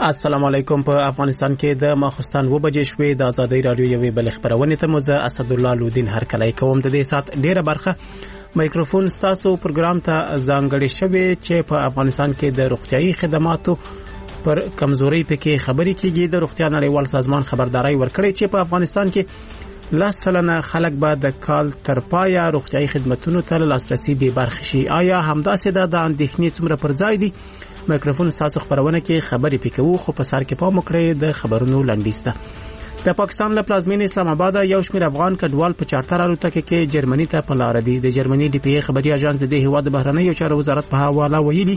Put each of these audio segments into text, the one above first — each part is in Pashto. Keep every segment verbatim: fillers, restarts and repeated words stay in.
السلام علیکم. په افغانستان کې د ماخستان و بجې شوې د ازادي رادیو یوې بل خبرونه ته مزه اسدالله لودین هر کله کوم د دې سات ډیره برخه مایکروفون ستاسو پروګرام ته ځانګړی شوی چې په افغانستان کې د روغتيایي خدماتو پر کمزوري پکې خبرې کیږي. د روغتیا نړیوال سازمان خبرداري ورکړي چې په افغانستان کې لاس سلنه خلک به د کال تر پایه روغتيایي خدماتو ته لاسرسي به برخه شي. آیا همداسې د اندېښنې څومره پر ځای دي؟ مایکروفون تاسو خبرونه کې خبرې پکوو، خو په سر کې پام وکړئ د خبرونو لنډیز ته. د پاکستان له پلازمینې اسلام آباد یو شمېر افغان کډوال په چارتر الوتکه کې جرمني ته په لار دي. د جرمني ډي پی ای خبري اژانس د هیواد بهرنیو چارو وزارت په حواله ویلي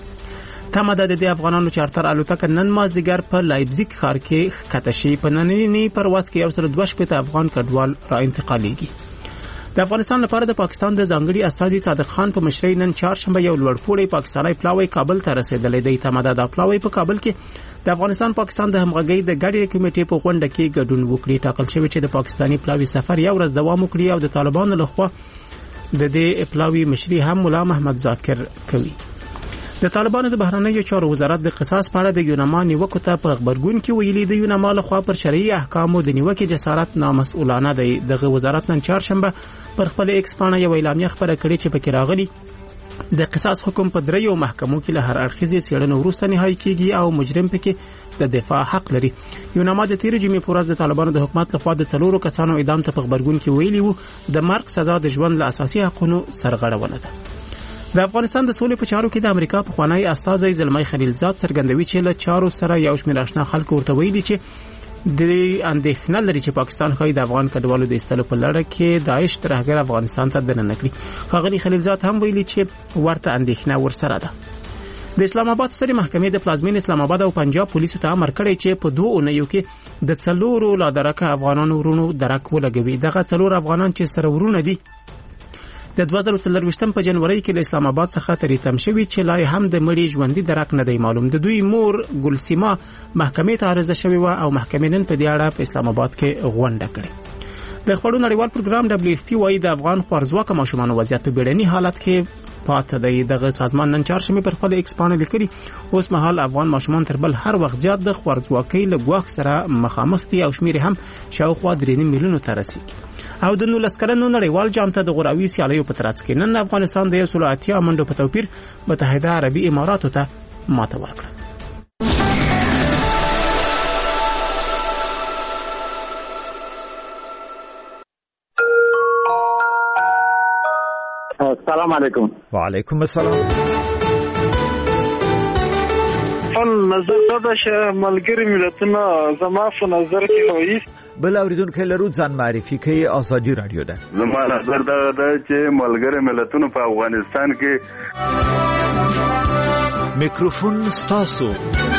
تمه ده د افغانانو چارتر الوتکه نن مازدیګر په لایپزیګ ښار کې ښکته شي. په نننی پرواز کې یو سل دوه شپېته افغان کډوال را انتقالیږي. د افغانستان لپاره د پاکستان د ځانګړي استازي صادق خان په مشرۍ نن چهارشنبه یو لوړپوړی پاکستاني پلاوی کابل ته رسیدلی دی. تمه ده د پلاوی په کابل کې د افغانستان پاکستان د همغږۍ د ګډې کمیټې په غونډه کې ګډون وکړي. ټاکل شوی چې د پاکستاني پلاوی سفر یو ورځ دوام وکړي او د طالبانو لخوا د دې پلاوی مشري هم مولا محمد ذاکر کوي. د طالبانو د بهرنیو چارو وزارت د قصاص په اړه د یوناما نیوکو ته په خبرګون کې ویلي د یوناما لخوا پر شرعي احکامو د نیوکې جسارت نامسؤلانه دی. دغه وزارت نن چهارشنبه پر خپل ایکس پاڼه یو اعلامیه خبره کړې چې پکې راغلي د قصاص حکم په دریو محکمو کې له هر اړخیزې څېړنې وروسته نهایی کیږي او مجرم پکې د دفاع حق لري. یوناما د تیر جمعې په ورځ د طالبانو د حکومت لخوا د څلورو کسانو اعدام ته په خبرګون کې ویلي وو د مرګ سزا د ژوند له اساسي حقونو سرغړونه ده. د افغانستان د سولې په چارو کې د امریکا په خوانی استازي زلمی خلیلزاد څرګندوي چې له چارو سره یو شمېر آشنا خلک ورته ویلي چې د اندېښنه لري چې پاکستان خو د افغان کډوالو د ایستلو په لړ کې داعش ترهګر افغانستان ته دننه کړي. ښاغلي خلیلزاد هم ویلي چې ورته اندېښنه ورسره ده. د اسلام آباد سترې محکمې د پلازمین اسلام آباد او پنجاب پولیسو ته امر کړی چې په دوه اونیو کې د څلورو لا درکه افغانانو ورونو درک ولګوي. دغه څلور افغانان چې سره ورونه دي د دوه زره څلرویشتم په جنوري کې له اسلام آباد څخه تریتم شوی چې لای هم د مړي ژوندۍ درک نه دی معلوم. د دوی مور ګلسیما محکمې ته عرضه شوی و او محکمې نن په دې اړه په اسلام آباد کې غونډه کړې. د خبرونو نړیوال پروګرام دبليو اف پی وايي د افغان خوارځواکه ماشومان وضعیت په بیړني حالت کې پاتې دی. دغه سازمان نن چهارشنبه پر خپل ایکس پاڼه لیکلي اوس مهال افغان ماشومان تر بل هر وخت زیات د خوارځواکۍ له ګواښ سره مخامخ دي او شمیر هم شاوخوا درې میلیونو ته رسیدي. او د نولس کلنو نړیوال جام ته د غوراوي سیالیو په ترڅ کې نن افغانستان د یو سل اتیا منډو په توپیر متحده عربي اماراتو ته ماته ورکړه. السلام علیکم. وعلیکم السلام. فل نظر دا چې ملګری ملتونه زما په نظر کې وایي بل اوریدونکو لرو ځان معرفي کوي. ازادي رادیو ده. زما نظر دا ده چې ملګری ملتونه په افغانستان کې میکروفون ستاسو.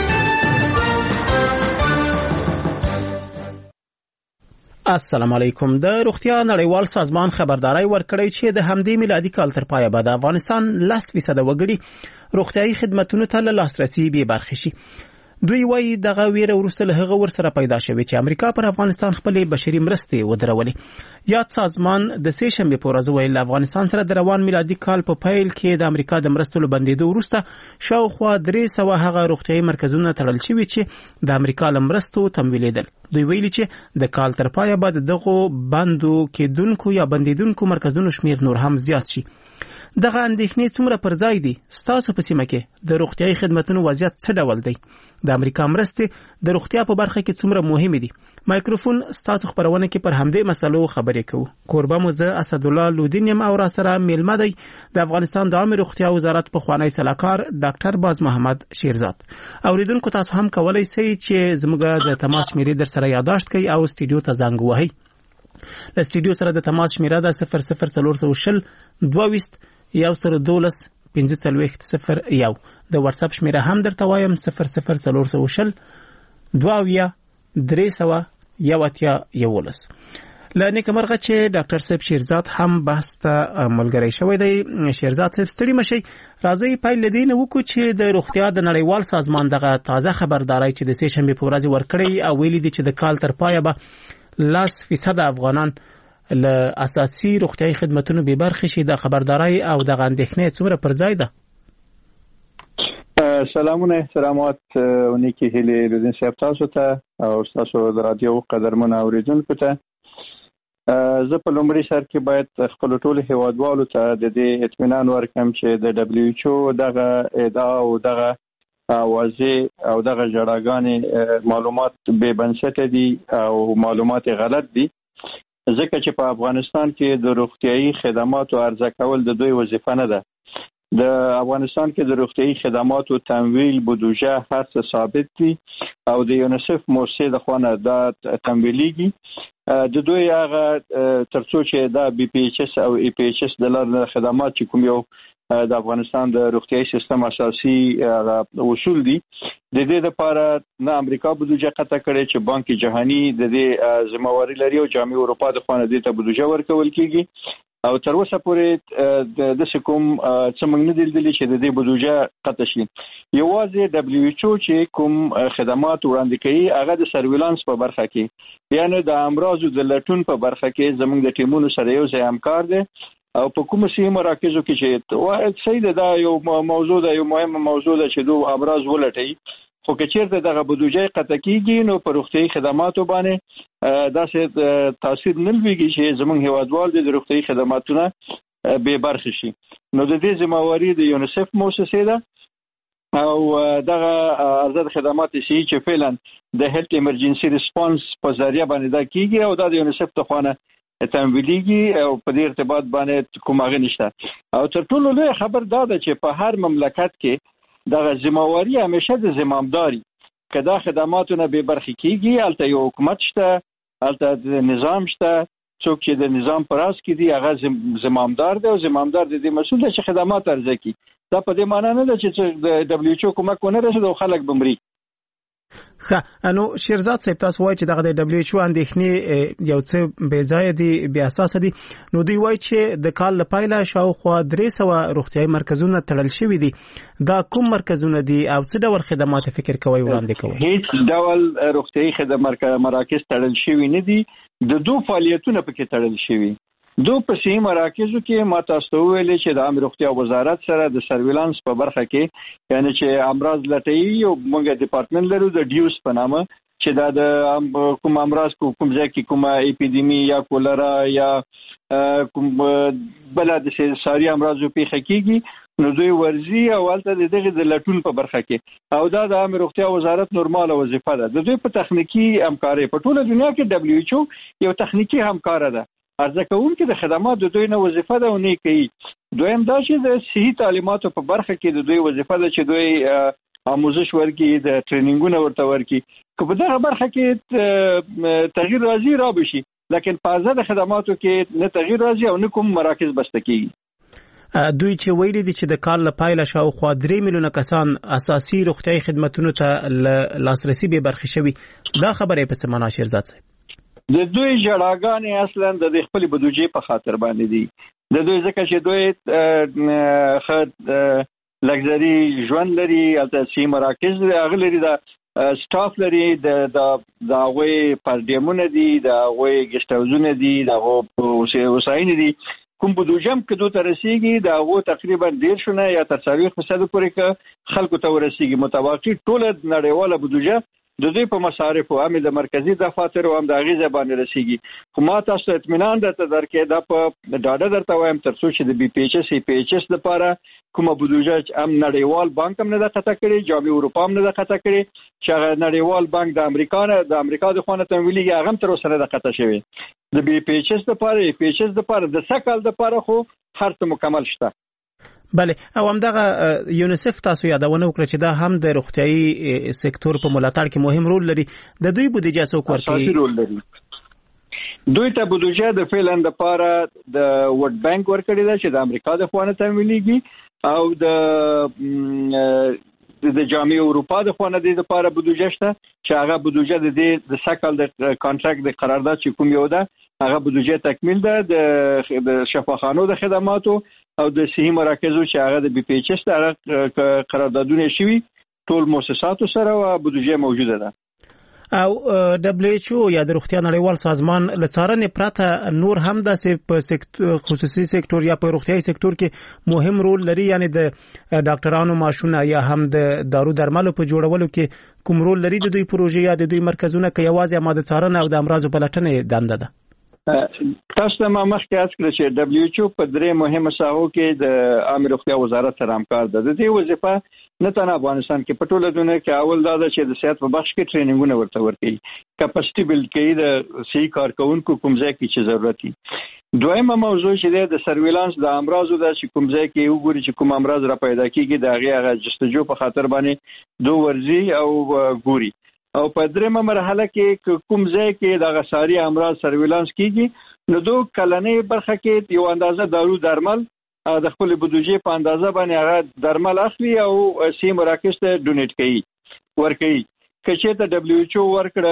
السلام علیکم. د روغتیا نړیوال سازمان خبرداري ورکړی چې د همدې میلادي کال تر پایه به د افغانستان لس فیصد وګړي روغتیایي خدماتو ته لاسرسي به برخه شي. دوی وايي دغه ویره ورسته له هغه ورسره پیدا شوی چې امریکا پر افغانستان خپل بشري مرستې ودرولې. یاد سازمان د سې شنبه په ورځ ویل افغانستان سره د روان میلادي کال په پیل کې د امریکا د مرستو لبندېدو وروسته شاوخوا درې سوه هغه روغتیایي مرکزونه تړل شوي چې د امریکا له مرستو تمویلېدل. دوی ویلي چې د کال تر پایه به دغه بندو کېدونکو یا بندېدونکو مرکزونو شمیر نور هم زیات شي. دغه اندېښنې څومره پر ځای دي؟ ستاسو په سیمه کې د روغتیایي خدماتو وضعیت څه ډول دی؟ د امریکا مرستې د روغتیا په برخه کې څومره مهمه دي؟ مایکروفون ستاسو خبرونه کې پر همدې مسلو خبرې کوو. کوربه مو زه اسدالله لودین یم او را سره میلمه دی د افغانستان د عامه روغتیا وزارت په خوانی سلاکار ډاکټر باز محمد شیرزاد. اوریدونکو تاسو هم کولای شئ چې زموږ د تماس شمیرې در سره یاداشت کړئ او سټوډیو ته زنګ ووهئ. د سټوډیو سره د تماس شمیره ده صفر صفر څلور سوه شل دوه ویشت یو سل دولس پنځه څلوېښت صفر یو. د واتس اپ شمیره هم درته وایم صفر صفر څلور سوه شل دوه اویا درې سوه یو اتیا یولس. له نیکمرغه چې ډاکټر صاحب شیرزاد هم بحث ته ملګری شوی دی. شیرزاد صاحب ستړي مشي، راځي پیل لدین وکړو چې د روغتیا د نړیوال سازمان دغه تازه خبرداري چې د سې شنبه په ورځ ورکړی او ویلي دي چې د کال تر پایه به لس فیصد افغانان له اساسي روغتیایي خدماتو به برخه شي. د خبرداري او د اندېښنې څومره پر ځای ده؟ سلامونه احترامات او نیکی هیله لودین صاحب تاسو ته او تاسو د رادیو قدرمن اوریدونکو ته. زه په لومړي سر کې باید خپل ټول هیوادوالو ته د دې اطمینان ورکړم چې د دبليو ایچ او دغه ادعا او دغه واضح او دغه جړاګانې معلومات بې بنسټه دي او معلومات غلط دي، ځکه چې په افغانستان کې د روغتيایي خدماتو عرضه کول د دوی وظیفه نه ده. د افغانستان کې د روغتيایي خدماتو تمویل بودجه هر څه ثابت دي او د یونیسف مؤسسې د خوانه دا تمویلېږي. د دوی هغه ترڅو چې دا بي پی ایچ اس او ای پی ایچ اس د لارې خدمات چې کوم یو د افغانستان د روغتيایي سیستم اساسي اصول دي، د دې لپاره نه امریکا بودجه قطع کړي چې بانک جهانی د دې ذمہواری لري او جامعه اروپا د خوانه د ته بودجه ورکول کیږي او تر اوسه پورې د سکوم څمنګ نه دي چې د دې بودجه قطع شي. یوازې دبليو ایچ او چې کوم خدمات وړاندې کوي هغه د سرویلانس په برخه کې، یعنی د امراضو د لټون په برخه کې زموږ د ټیمونو سره یو ځای همکار دي او په کوم سیمه مراکزو کې چې واحد صحیح ده یو موضوع ده، یو مهمه موضوع ده چې دوه امراض ولټي، خو که چیرته دغه بودجه قطع کیږي نو پر روغتيایي خدماتو باندې داسې تاثیر نه لويږي چې زموږ هیوادوال د روغتيایي خدماتونه به برخه شي. نو د دې ذمہواری د یونیسف مؤسسې ده او دغه ارزد خدمات چې فعلا د هیلث ایمرجنسي ریسپانس په ذریعہ باندې دا کیږي او دا د یونیسف ته خوانه تمویلېږي او په دې ارتباط باندې کوم هغه نشته. او تر ټولو لوی خبر دا ده چې په هر مملکت کې دغه ذمہواری همیشه د زمامداري کدا خدماتونه به برخه کیږي، البته یو حکومت شته، البته د نظام شته، څوک چې د نظام پراس کې دی هغه زمامدار دی او زمامدار د دې مسؤل دی چې خدمات ارزه کی. دا په دې معنی نه ده چې د دبليو ایچ او کومک ونه رسید او خلک بمري. ښه، نو شیرزاد صاحب تاسو وایي چې دغه د دبليو ایچ او اندېښنې یو څه بې ځایه دي، بې اساسه دي، نو دوی وایي چې د کال لپاره شاوخوا درې سوه روغتيایي مرکزونه تړل شوي دي. دا کوم مرکزونه دي او څه ډول خدمات فکر کوي وړاندې کوي؟ هیڅ ډول روغتيایي خدمات مراکز تړل شوي نه دي، د دوه فعالیتونه پکې تړل شوي. دو په سیمه مراکزو کې ما تاسو ویلي چې د عامه روغتیا وزارت سره د سرویلانس په برخه کې، یعنی چې امراض لټي او موږ ډپارټمنټ لرو د ډیوس په نامه چې دا د کوم امراض کوم ځای کې کومه اپیډیمی یا کولرا یا کوم بل د ساري امراضو پیښه کیږي نو دوی ورزي او البته دغه د لټون په برخه کې او دا د عامه روغتیا وزارت نورماله وظیفه ده. د دوی په تخنیکی همکاري په ټوله دنیا کې دبليو ایچ او یو تخنیکی همکار ده، ارزه کوونکې د خدمات د دوی نه وظیفه ده او نه کوي. دویم دا چې د صحي تعلیماتو په برخه کې د دوی وظیفه ده چې دوی آموزش ورکړي، د ټریننګونه ورته ورکړي. که په دغه برخه کې تغییر راځي را بشي، لیکن په ازاده خدماتو کې نه تغییر راځي او نه کوم مراکز بسته کیږي. دوی چې ویلي دي چې د کال لپاره شاوخوا درې میلیونه کسان اساسي روغتيایي خدماتو ته لاسرسي به برخه شوي، دا خبره په څه معنا شیرزاد صاحب؟ د دوی جړاګانې اصلا د خپل بودجې په خاطر باندې دي. د دوی ځکه چې دوی خد لګزري ژوند لري، البته سي مراکز هغه لري، د سټاف لري، د د هغوی پردیمونه دي، د هغوی ګسټ هاوزونه دي، د هغوی وسایل دي. کوم بودجم کې دوی ترسيږي د هغوی تقریبا ډیر شونه یا تر څلوېښت فیصد پورې ک خلکو ته ورسیږي. متوقع ټول نړیواله بودجه د دوی په مصارف او هم د مرکزی دفاتر او هم د غیزه باندې رسیږي. خو ما تاسو اطمینان درته درکې دا په ډاډه درته وایم تر څو چې د بي پی ایچ اس ای پی ایچ اس لپاره کومه بودجه هم نړیوال بانک هم نه ده قطع کړې، جامعه اروپا هم نه ده قطع کړې، چې نړیوال بانک د امریکا نه د امریکا د خوانه تمویلي هغه هم تر اوسه نه ده قطع شوی. د بي پی ایچ اس لپاره ای پی ایچ اس لپاره د سکل لپاره خو هر څه مکمل شته. بله، او همدغه یونیسف تاسو یادونه وکړه چې دا هم د روغتيایي سکتور په ملاتړ کې مهم رول لري. د دوی بودجه څوک ورکوي؟ اساسي رول لري. دوی ته بودجه د فعلن لپاره د ورلد بانک ورکړي ده چې د امریکا د خوانه تمویلېږي او د د جامعه اروپا د خوانه د لپاره بودجه شته چې هغه بودجه د دې د سکل د کانټراکټ د قرارداد چې کوم یو ده هغه بودجه تکمیل ده د شفاخانو د خدماتو او د صحي مراکزو چې هغه د بي پی ایچ اس هغه قراردادونه شوي ټول مؤسساتو سره او بودجه موجوده ده. او دبليو ایچ او یا د روغتیا نړیوال سازمان لڅارنې پراته نور هم د خصوصي سکتور یا په روغتیاي سکتور کې مهم رول لري، یعنی د ډاکټرانو معاشونه یا هم د دارو درملو په جوړولو کې کوم رول لري د دوی پروژې یا د دوی مرکزونه کې یوازې ماده څارنه او د امراضو پلټنې دنده ده؟ تاسو ما مخکې اس کړی چې دبليو ایچ او په درې مهمه ساحو کې د عامه روغتیا وزارت سره همکار ده. د دې وظیفه نه تنه افغانستان کې په ټوله دنیا کې اول دا ده چې د صحت په بخش کې ټریننګونه ورته ورکړي، کپاسټي بلډ کوي د صحي کارکونکو کوم ځای کې چې ضرورت وي. دویمه موضوع چې د سرویلانس د امراضو د چې کوم ځای کې وګوري چې کوم امراض را پیدا کیږي د هغه جستجو په خاطر باندې دوه ورزي او ګوري. او په درېمه مرحله کې کوم ځای کې د غساري امراض سرویلانس کیږي نو دوه کلنې برخه کې یو اندازه دارو درمل د خپل بودیجې په اندازه باندې هغه درمل اخلي او سی مراکز ته ډونیټ کوي ورکوي. کچې ته دبليو ایچ او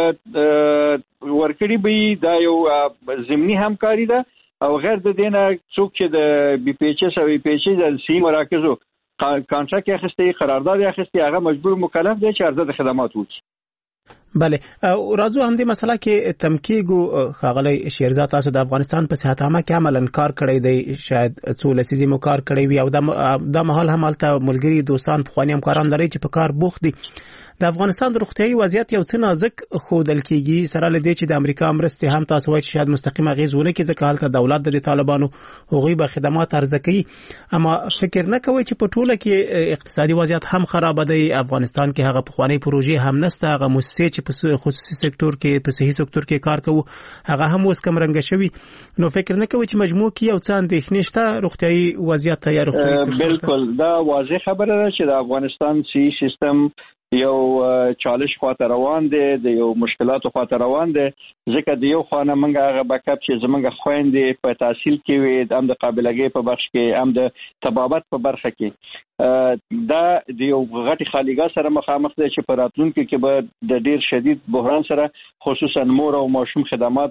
ورکړه ورکړي به دا یو ضمني همکاري ده او غیر د دینه څوک چې د بي پی ایچ اس او بي پی ایچ د سی مراکزو کانټراکټ اخیستي قرارداد اخیستي هغه مجبور مکلف دی چې عرضه خدمات وکړي. بله، راځو هم د مسله کې تمکیګو خاغلی شیرزاد، تاسو د افغانستان په صحت عامه کې عملاً کار کړی دی، شاید څو لسیزې مو کار کړی وي او د مهال هم هلته ملګري دوستان پخواني همکاران لري چې په کار بوخت دي. د افغانستان د روغتیايي وضعیت یو څه نازک ښودل کېږي، سره له دې چې د امریکا مرستې هم تاسو وایي چې شاید مستقیم اغېز ونه کړي ځکه هلته دولت د طالبانو هغوی به خدمات عرضه کوي. اما فکر نه کوئ چې په ټوله کې اقتصادي وضعیت هم خراب دی، افغانستان کې هغه پخواني پروژې هم نشته، هغه مؤسسې چې په خصوصي سکتور کې په صحي سکتور کې کار کوي هغه هم اوس کم رنګ شوي. نو فکر نه کوئ چې مجموع کې یو څه اندېښنې شته روغتیايي وضعیت یا روغتیايي سکتور؟ بالکل، دا واضح خبره ده چې د افغانستان صحي سیستم یو چالش خواته روان دي، د یو مشکلاتو خواته روان دي، ځکه د یو خانه منګه هغه بکاپ چې زمونږ خويندې په تحصیل کې وي، هم د قابلګۍ په بخش کې، هم د طبابت په برخه کې، دا د یو غټي خالیګا سره مخامخ دي چې په راتلونکو کې به د ډیر شدید بحران سره خصوصا مور او ماشوم خدمات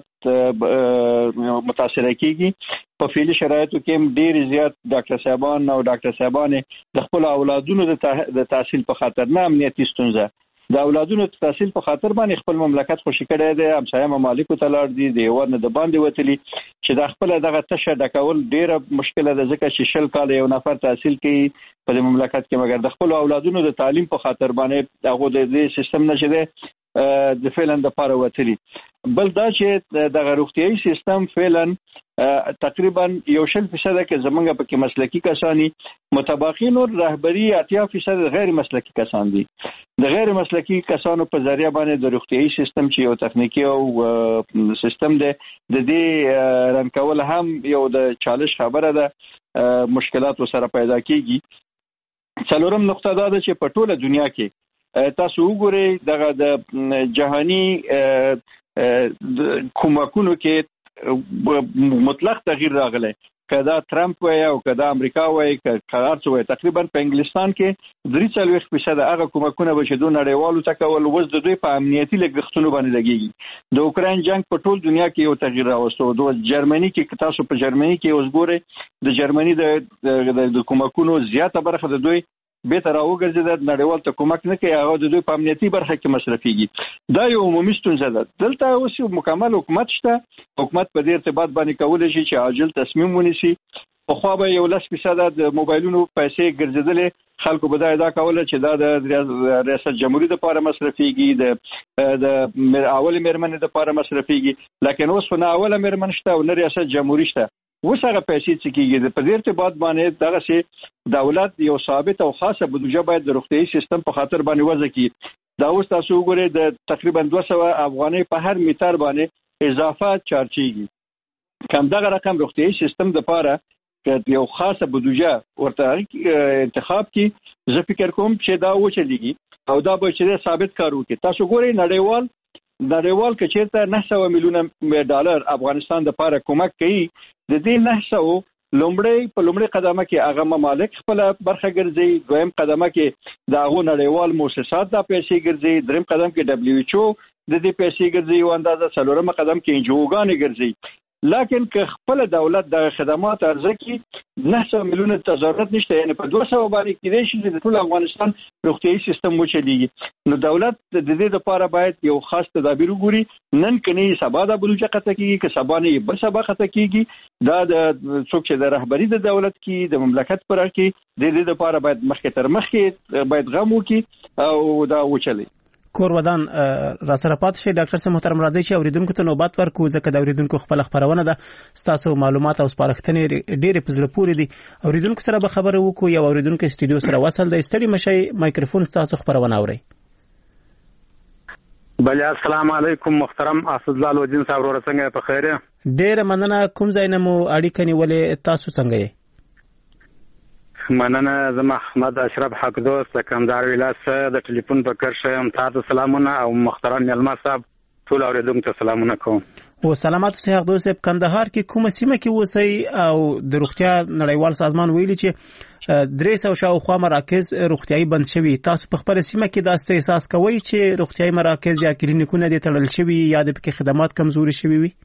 متاثر کیږي. په فعلي شرایطو کې ډیر زیات ډاکټر صاحبان او ډاکټر صاحبانه د خپل اولادونو د تحصیل په خاطر نه امنیتي ستونزه د اولادونو د تحصیل په خاطر باندې خپل مملکت خوشی کړی دی، همسایه ممالکو ته لاړ دي، د ورنه د باندې وتلی چې د خپل دغه تشه ډکول ډیره مشکله ده، ځکه چې شل کال یو نفر تحصیل کوي په مملکت کې، مګر د خپل اولادونو د تعلیم په خاطر باندې هغه د دې سیستم نشي دی د فعلا د پاره وتلی. بل دا چې د روغتیايي سیستم فعلا تقریبا یو شل فیصد کې زمونږ په کې مسلکی کسانی، متباقین او رهبری اتیا فیصد غیر مسلکی کسان دي. د غیر مسلکی کسانو په ذریعہ باندې د روغتیايي سیستم چې یو تخنیکی او سیستم دی د دې رن کول هم یو د چالش خبره ده، مشکلات سره پیدا کیږي. څلورم نقطه دا ده چې په ټوله دنیا کې تاسو وګورئ دغه د جهانی کومکونو کې مطلق تغییر راغلی، کدا ترامپ وای او کدا امریکا وای کدا څه وای، تقریبا په انګلستان کې درې څلوېښت فیصد هغه کومکونه به چې دوه نړیوالو ته کول وز د دوی په امنیتي لګښتونو باندې لګیږي. د اوکراین جنگ په ټول دنیا کې یو تغییر راوستو. د جرمني کې تاسو په جرمني کې اوس ګورئ د جرمني د د کومکونو زیاته برخه د دوی به تر اوګرځي د نړیوال ته کومک نه کوي، هغه د دوی په امنیتي برخه کې مصرفيږي. دا یو عمومي ستونزه ده. دلته اوس یو مکمل حکومت شته، حکومت په دې ارتباط باندې کولای شي چې عاجل تصمیم ونیسي. په خو به یو لس فیصد د موبایلونو پیسې ګرځیدلې، خلکو به دا ادا کوله چې دا د ریاست جمهوریت لپاره مصرفيږي، د د اول مرمنې لپاره مصرفيږي، لکه اوس نه اول مرمن شته او نه ریاست جمهوریت شته. وسره پیسې چې کیږي په دې ارتباط باندې دغه شی دولت یو ثابت او خاصه بودیجه باید د روغتیايي سیستم په خاطر باندې وضع کړي. دا اوس تاسو وګورئ د تقریبا دوه سوه افغانۍ په هر میټر باندې اضافه چارجيږي. کم دغه رقم روغتیايي سیستم د لپاره یو خاصه بودیجه ورته انتخاب کی، زه فکر کوم چې دا وچلېږي او دا به چې ثابت کار وکړي. تاسو ګورئ نړیوال نړیوال کې چیرته نه سوه میلیونه ډالر افغانستان د لپاره کومک کوي، د دې نه سوه لومړی په لومړی قدمه کې هغه ممالک خپل برخه ګرځي، دویم قدمه کې د هغو نړیوال مؤسسات د پیسې ګرځي، دریم قدم کې دبليو ایچ او د دې پیسې ګرځي او اندازه څلورم قدم کې انجوګانې ګرځي. لکن که خپل دولت د خدمات ارزکه نه سوه میلیونه ته ضرورت نشته، یعنی په دوه سوه باندې کېدای شي چې د ټول افغانستان روغتیايي سیستم وچلېږي. نو دولت د دې لپاره باید یو خاص تدابیر وګوري. نن که نه سبا دا بلوچه قطع کېږي، که سبا نه بل سبا قطع کېږي. دا د څوک چې د رهبري د دولت کې د مملکت پر اړه کې د دې لپاره باید مخکې تر مخکې باید غم وکړي او دا وچلي. کور ودان را سره پات شي. ډاکټر صاحب محترم راځي چې اوریدونکو ته نوبت ورکو، ځکه د اوریدونکو خپل خبرونه ده، تاسو معلومات او سپارښتنې ډېرې په زړه پورې دي. اوریدونکو سره به خبرې وکړو. یو اوریدونکو استودیو سره وصل دی، ستړي مشي، مایکروفون تاسو خبرونه اوري. بله السلام علیکم محترم اسدالله لودین صاحب، ورته څنګه په خیر؟ ډېر مننه. کوم ځای نه مو اړیکه نیولې، تاسو څنګه یې؟ مننه. زما احمد اشرف حقدوس د کندهار ولایت د ټلیفون په کرښه یم. تاسو سلامونه او محترم ملما صاحب ټول اوریدونکو ته سلامونه کوم. او سلامات اوسئ حقدوس صاحب. کندهار کې کومه سیمه کې اوسئ او د روغتیا نړیوال سازمان ویلي چې درې سوه شاوخوا مراکز روغتیايي بند شوي. تاسو په خپله سیمه کې داسې احساس کوئ چې روغتیايي مراکز یا کلینیکونه دې تړل شوي یا د پکې خدمات کمزوري شوي وي؟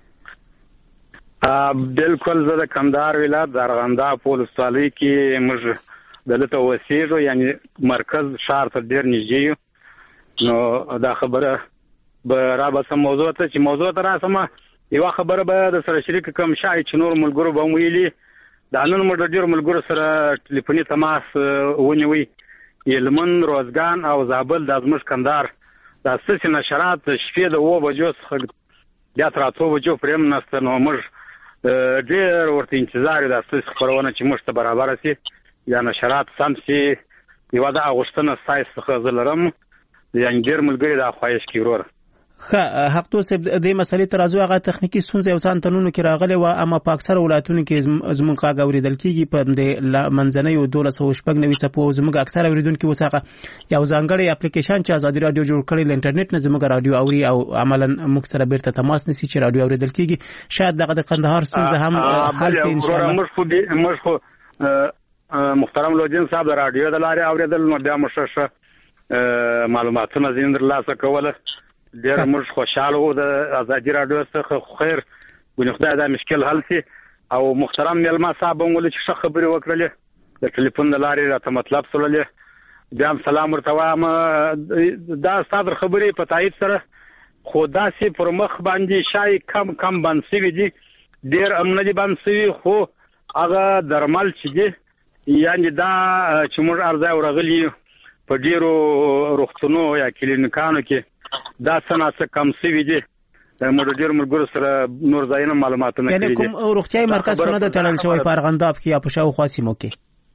بالکل. زه د کندهار ولایت د ارغنداب په ولسوالۍ کې موږ دلته اوسېږو، یعنی مرکز ښار ته ډېر نږدې یو. نو دا خبره به رابسم موضوع ته چې موضوع ته راسمه، یوه خبره به د سره شریک کوم شاید چې نور ملګرو به هم ویلي. دا نن موږ د ډېرو ملګرو سره ټلیفوني تماس ونیوی. هلمند، روزګان او زابل دا زموږ کندهار دا ستاسې نشرات شپې د اوه بجو څخه بیا تر اتو بجو پورې هم نسته. نو موږ ډېر ورته انتظار یو د ستاسې خپرونه چې موږ ته برابره شي یا نشرات سم شي. یوه دا غوښتنه ستاسې څخه زه لرم، یعنې ډېر ملګري دا خواهش کوي وروره. ښه حقدوس صاحب، دې مسلې ته راځو. هغه تخنیکي ستونزه یو څه انتنونو کې راغلې وه، اما په اکثره ولایتونو کې زموږ غږ اورېدل کېږي. په د منځنیو دولس سوه شپږ نوي څپو زموږ اکثره اورېدونکي اوس هغه یو ځانګړی اپلیکیشن چې ازادي راډیو جوړ کړی له انټرنیټ نه زموږ راډیو اوري او عملاً موږ سره بیرته تماس نیسي چې راډیو اورېدل کېږي. شاید دغه د کندهار ستونزه هم حل شي انشاءالله. موږ خو محترم لودین صاحب د راډیو د لارې اورېدل، نو بیا موږ ښه معلوماتونه ځینې ترلاسه کوله. ډېر موږ خوشحاله وو د ازادي راډیو څخه. خیر ګونې خدای دا مشکل حل شي. او محترم ملما صاحب هم ولې چې ښه خبرې وکړلې، د ټلیفون د لارې راته مطلب سوللې. بیا هم سلام ورته وایم. دا ستا در خبرې په تایید سره، خو داسې پر مخ باندې شای کم کم بند شوي دي، ډېر هم نه دي بند شوي. خو هغه درمل چې دي، یعنې دا چې موږ ارځای ورغلي په ډېرو روغتونو یا کلینیکانو کې دا څه ناڅه کم شوي دي. موږ ډېر ملګرو سره نور ځایونه معلوماتونه کړي دي. یعنې کوم روغتیايي مرکز خو نه ده تړل شوی په ارغنداب کې یا په شاوخوا سیمو کې؟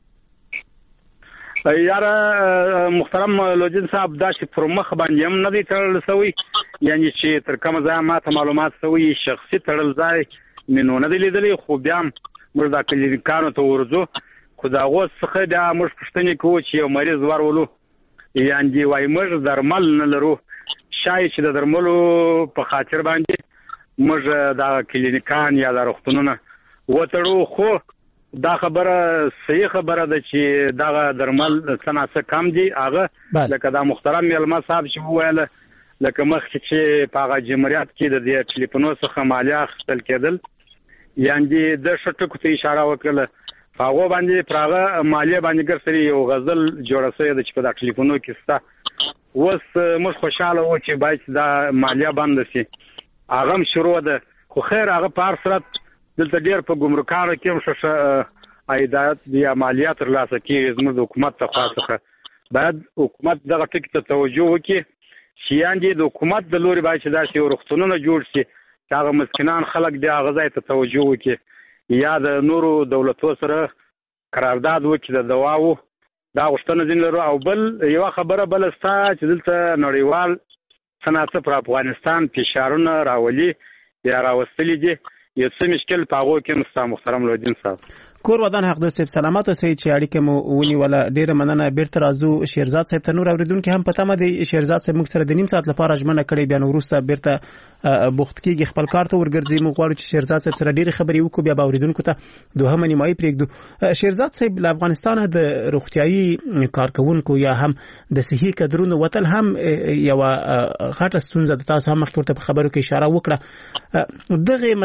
یاره محترم لودین صاحب، دا چې پر مخ باندې هم نه دی تړل شوی، یعنې چې تر کومه ځایه ماته معلومات شوي شخصي تړل ځای مې نو نه دی لیدلی. خو بیا هم موږ دا کلینیکانو ته ورځو، خو د هغو څخه بیا موږ پوښتنې کوو چې یو مریض ورولو، یعنې وایي موږ درمل نه لرو. شاید چې د درملو په خاطر باندې موږ دا کلینیکان یا دا روغتونونه وتړو. خو دا خبره صحیح خبره ده چې دا درمل څه ناڅه کم دي. هغه لکه دا محترم ملما صاحب چې وویله، لکه مخکې چې په هغه جمهوریت کې د دې ټلیفونو څخه مالیه اخیستل کېدل، یعنې د ښه ټکو ته اشاره وکړله. په هغو باندې پر هغه مالیه باندې ګرسري یو غزل جوړه شوې ده چې په دا ټلیفونو کې شته. اوس موږ خوشحاله وو چې باید دا مالیه بنده شي. هغه هم شروع ده. خو خیر هغه په هر صورت دلته ډېر په ګمرکانو کې هم ښه عایدات یا مالیه ترلاسه کېږي زموږ د حکومت ته خوا څخه. باید حکومت دغه ټکي ته توجه وکړي چې یعنې د حکومت د لوري باید چې داسې یو روغتونونه جوړ شي چې هغه مسکینان خلک دی هغه ځای ته توجه وکړي، یا د نورو دولتو سره قرارداد وکړي د دواو. دا غوښتنه ځینې لرو. او بل یوه خبره بله سته چې دلته نړیوال څه ناڅه پر افغانستان فشارونه راولي یا راوستلي دي. یو څه مشکل په هغو کې هم سته محترم لودین صاحب. کور ودان حقدوس صاحب سلامات اوسئ چې اړیکه مو ونیوله. ډېره مننه. بیرته راځو شیرزاد صاحب ته. نور اورېدونکي هم په تمه دي. شیرزاد صاحب موږ سره د نیم ساعت لپاره ژمنه کړې، بیا نو وروسته بیرته بوخت کېږي، خپل کار ته ورګرځي. موږ غواړو چې شیرزاد صاحب سره ډېرې خبرې وکړو، بیا به اورېدونکو ته دوهمه نیمایي پرېږدو. شیرزاد صاحب، له افغانستانه د روغتیايي کارکوونکو یا هم د صحي کدرونو وتل هم یوه غټه ستونزه ده. تاسو هم مخکې ورته په خبرو کې اشاره وکړه. دغې مسلې د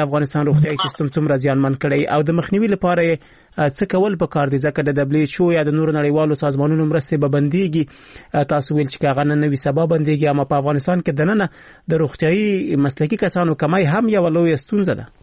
د افغانستان روغتیايي سیستم څومره زیانمن کړی او د مخنیوي لپاره څه کول پکار دي ځکه د دبليو ایچ او یا د نورو نړیوالو سازمانونو مرستې به بنديږي تاسو ویل چې کاغه نه وي سبب بنديږي اما په افغانستان کې دننه د روغتيايي مسلکي کسانو کمای هم یو لوی ستونزه ده.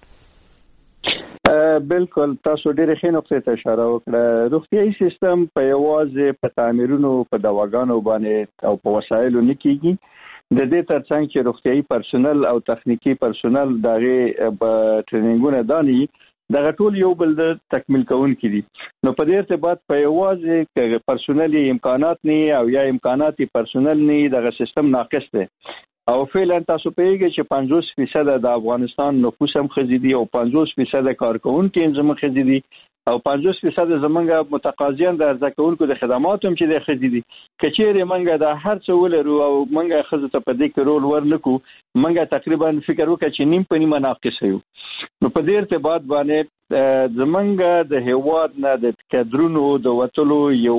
بالکل تاسو ډېر ښه نقطې ته اشاره وکړه. روغتيايي سیستم په یوازې په تعمیرونو په دواګانو باندې او په وسایلو نه کیږي. د دې ترڅنګ چې روغتيايي پرسونل او تخنیکی پرسونل دغه په ټریننګونه داني دغه ټول یو بل د تکمیل کوونکي دي. نو په دې ارتباط په یوازې کې پرسونلي امکانات نه او یا امکاناتي پرسونل نه دغه سیستم ناقص دی او فعلا تاسو پیږئ چې پنځوس فیصد د افغانستان نفوس هم خزيدي او پنځوس فیصد کارکونکو هم زموږ خزيدي او پنځوس فیصد زمونږ متقاضیان د ارزه کوونکو د خدماتو هم چې د خزيدي کچېره منګه د هر څه ولرو او منګه خزه ته په دې کې رول ورنکو منګه تقریبا فکر وکړه چې نیم په نیمه ناقص یو. نو په دې ارتباط باندې زمونږ د هیواد نه د کډرونو د وټلو یو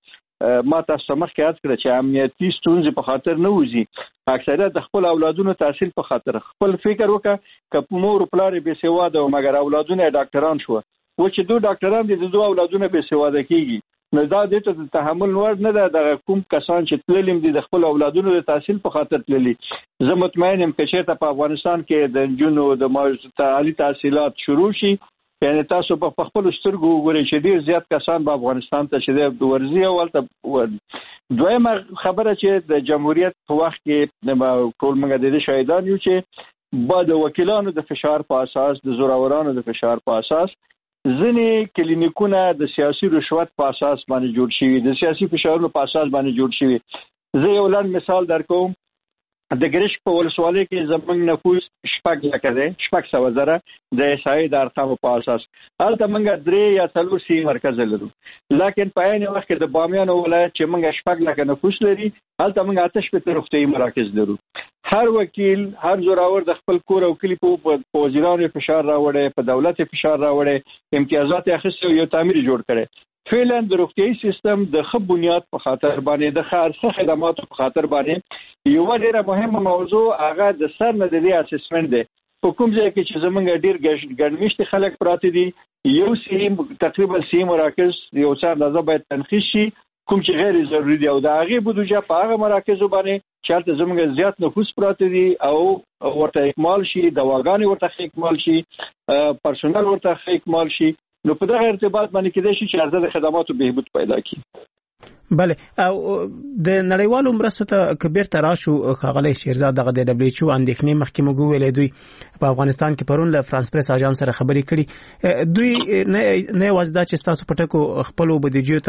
ما تاسو مخکې یاد کړ چې امنیتي ستونزې په خاطر نه وځي اکثریت د خپل اولادونو تحصیل په خاطر خپل فکر وکړه ک مور پلار به سواده او مګر اولادونه ډاکټران شو و چې دوه ډاکټران دي د دوه اولادونه به سواده کیږي نو دا د ته تحمل ور نه ده د کوم کسان چې تللم دي د خپل اولادونو د تحصیل په خاطر تللي. زه مطمئن یم چې ته په افغانستان کې د جنونو د ماجستي تحصیلات شروع شي یعنی تاسو په خپل سترګو وګورئ چې ډیر زیات کسان په افغانستان ته چې د ورزي او ولته دویمه خبره چې د جمهوریت په وخت کې ټول موږ د شهیدان یو چې بعد وکیلانو د فشار په اساس د زورورانو د فشار په اساس ځینې کلینیکونه د سیاسي رشوت په اساس باندې جوړ شوي د سیاسي فشارونو په اساس باندې جوړ شوي. زه یو لږ مثال درکوم. د ګریش په ولسوالۍ کې زمونږ نفوس شپږ لکه دی شپږ سوه زره د احصایې د ارقامو په اساس هلته موږ درې یا څلور سی مرکز لرو لکن په عین وخت کې د بامیان ولایت چې موږ شپږ لکه نفوس لري هلته موږ اته شپېته روغتیايي مراکز لرو. هر وکیل هر زوراور د خپل کور او کلی په وزیرانو فشار راوړي په دولت فشار راوړي امتیازات اخیستي یو تعمیر جوړ کړي. فعلا د روغتيايي سیستم د ښه بنیاد په خاطر باندې د ښه خدماتو په خاطر باندې یو ډیره مهمه موضوع هغه د سر نه د اسسمنت دی. په کوم ځای کې چې زمونږ ډیر ګڼمشت خلک پراته دي یو سیم تقریبا سی مراکز یو څه اندازه باید تنخیص شي کوم چې غیر ضروري دي او د هغه بودجه په هغه مراکزو باندې چې زمونږ زیات نفوس پراته دي او ورته اکمال شي دواګانې ورته اکمال شي پرسونل ورته اکمال شي نو په دغه ارتباط باندې کېدای شي چې عرضه د خدماتو بهبود پیدا کړي. بله او د نړیوالو مرستو ته کبیر تراشو خاغلی شیرزاد دغه د دبليو ایچ او اندېښنې مخکې موږ ویلې دوی په افغانستان کې پرون له فرانس پریس اژانس سره خبرې کړي دوی نه نه وځدا چې تاسو په ټکو خپل بودیجې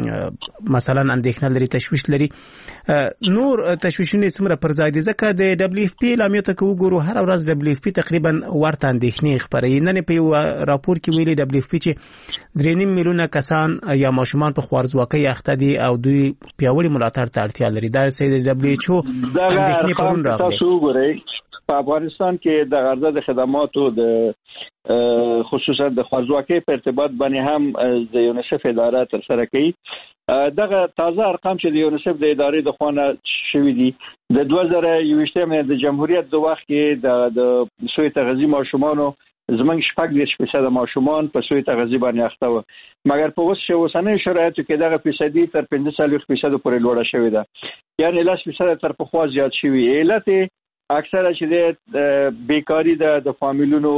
ته مثلا اندېښنه لري تشویش لري نور تشویشونه څومره پر ځای دي ځکه د دبليو ایف پی لامیو ته وګورو هر ورځ دبليو ایف پی تقریبا ورته اندېښنې خبرې نن په یو راپور کې ویلي دبليو ایف پی چې درې نیم میلیونه کسان یا ماشومان په خوارځواکۍ اخته دي او دوی پیاوړي ملاتړ ته اړتیا لري دا سید دبليو ایچ او اندېښنې پرون راغلي. تاسو وګورئ په افغانستان کې د عرضه د خدماتو د خصوصا د خوارځواکۍ په ارتباط باندې هم د یونیسف اداره تر سره کوي. دغه تازه ارقام چې د یونیسف د ادارې د خوانه شوي دي د دوه زره یوویشتم د جمهوریت د وخت کې د د سوی تغذیه ماشومانو زمونږ شپږ دېرش فیصده ماشومان په سوی تغذیه باندې اخته وو مګر په اوس اوسنیو شرایطو کې دغه فیصدي تر پنځه څلوېښت فیصده پورې لوړه شوې ده یعنې لس فیصده تر پخوا زیات شوي. علت اکثره چې د بیکاری د د فامیلونو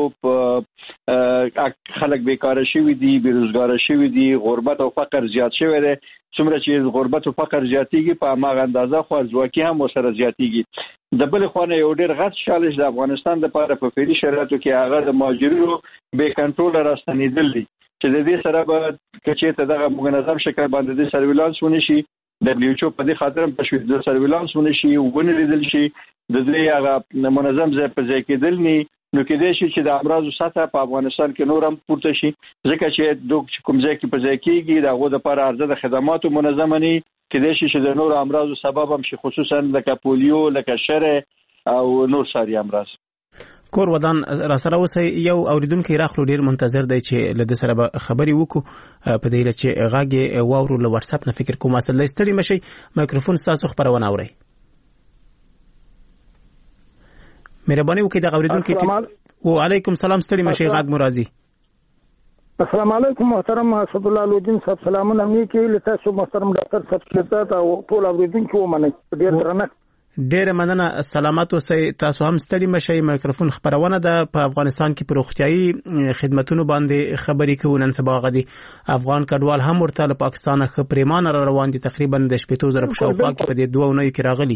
په خلک بیکاره شوي دي بیروزګاره شوي دي غربت او فقر زیات شوی دی څومره چې غربت او فقر زیاتېږي په هماغه اندازه خوارځواکي هم ورسره زیاتېږي. د بل خوا یو ډېر غټ چالش د افغانستان دپاره په فعلي شرایطو کې هغه د مهاجرینو بې کنټروله راستنېدل دي چې د دې سره به که چېرته دغه منظم شکل باندې د سرویلانس ونه شي دبليو ایچ او په دې خاطر هم تشویش د سرویلانس ونه شي ونه لیدل شي د دې هغه منظم ځای په ځای کېدل نه نو کېدای شي چې د امراضو سطح په افغانستان کې نور هم پورته شي ځکه چې دوی کوم ځای کې په ځای کېږي د هغو دپاره عرضه د خدماتو منظمه نه کېدای شي چې د نورو امراضو سبب هم شي خصوصا لکه پولیو لکه شرع او نور ساري امراض. کور ودان را سره اوسه یو اوریدونکو راخلو ډیر منتظر دی چې له د سره خبري وکړو په دې چې غاګي واورو له واتس اپ نه فکر کوم اصل لستړي مشي مایکروفون تاسو خبرونه اوري. مهرباني وکړئ د اوریدونکو وعلیکم سلام ستړي مشه غږ مرضی. السلام علیکم محترم اسد الله لودین صاحب سلامونه نیکی لته شو محترم ډاکټر صاحب شهزاد او ټول اوریدونکو ومنه ډیر درنه ډیر مننه سلامات اوسئ تاسو هم ستړي مشه. مایکروفون خبرونه ده په افغانستان کې پروختیايي خدماتونو باندې خبرې کوي. نن سبا غدي افغان کډوال هم ورته له پاکستان خ پریمان را روان دي تقریبا د شپږ زره په شاوخوا کې په دې دوه ونو کې راغلي.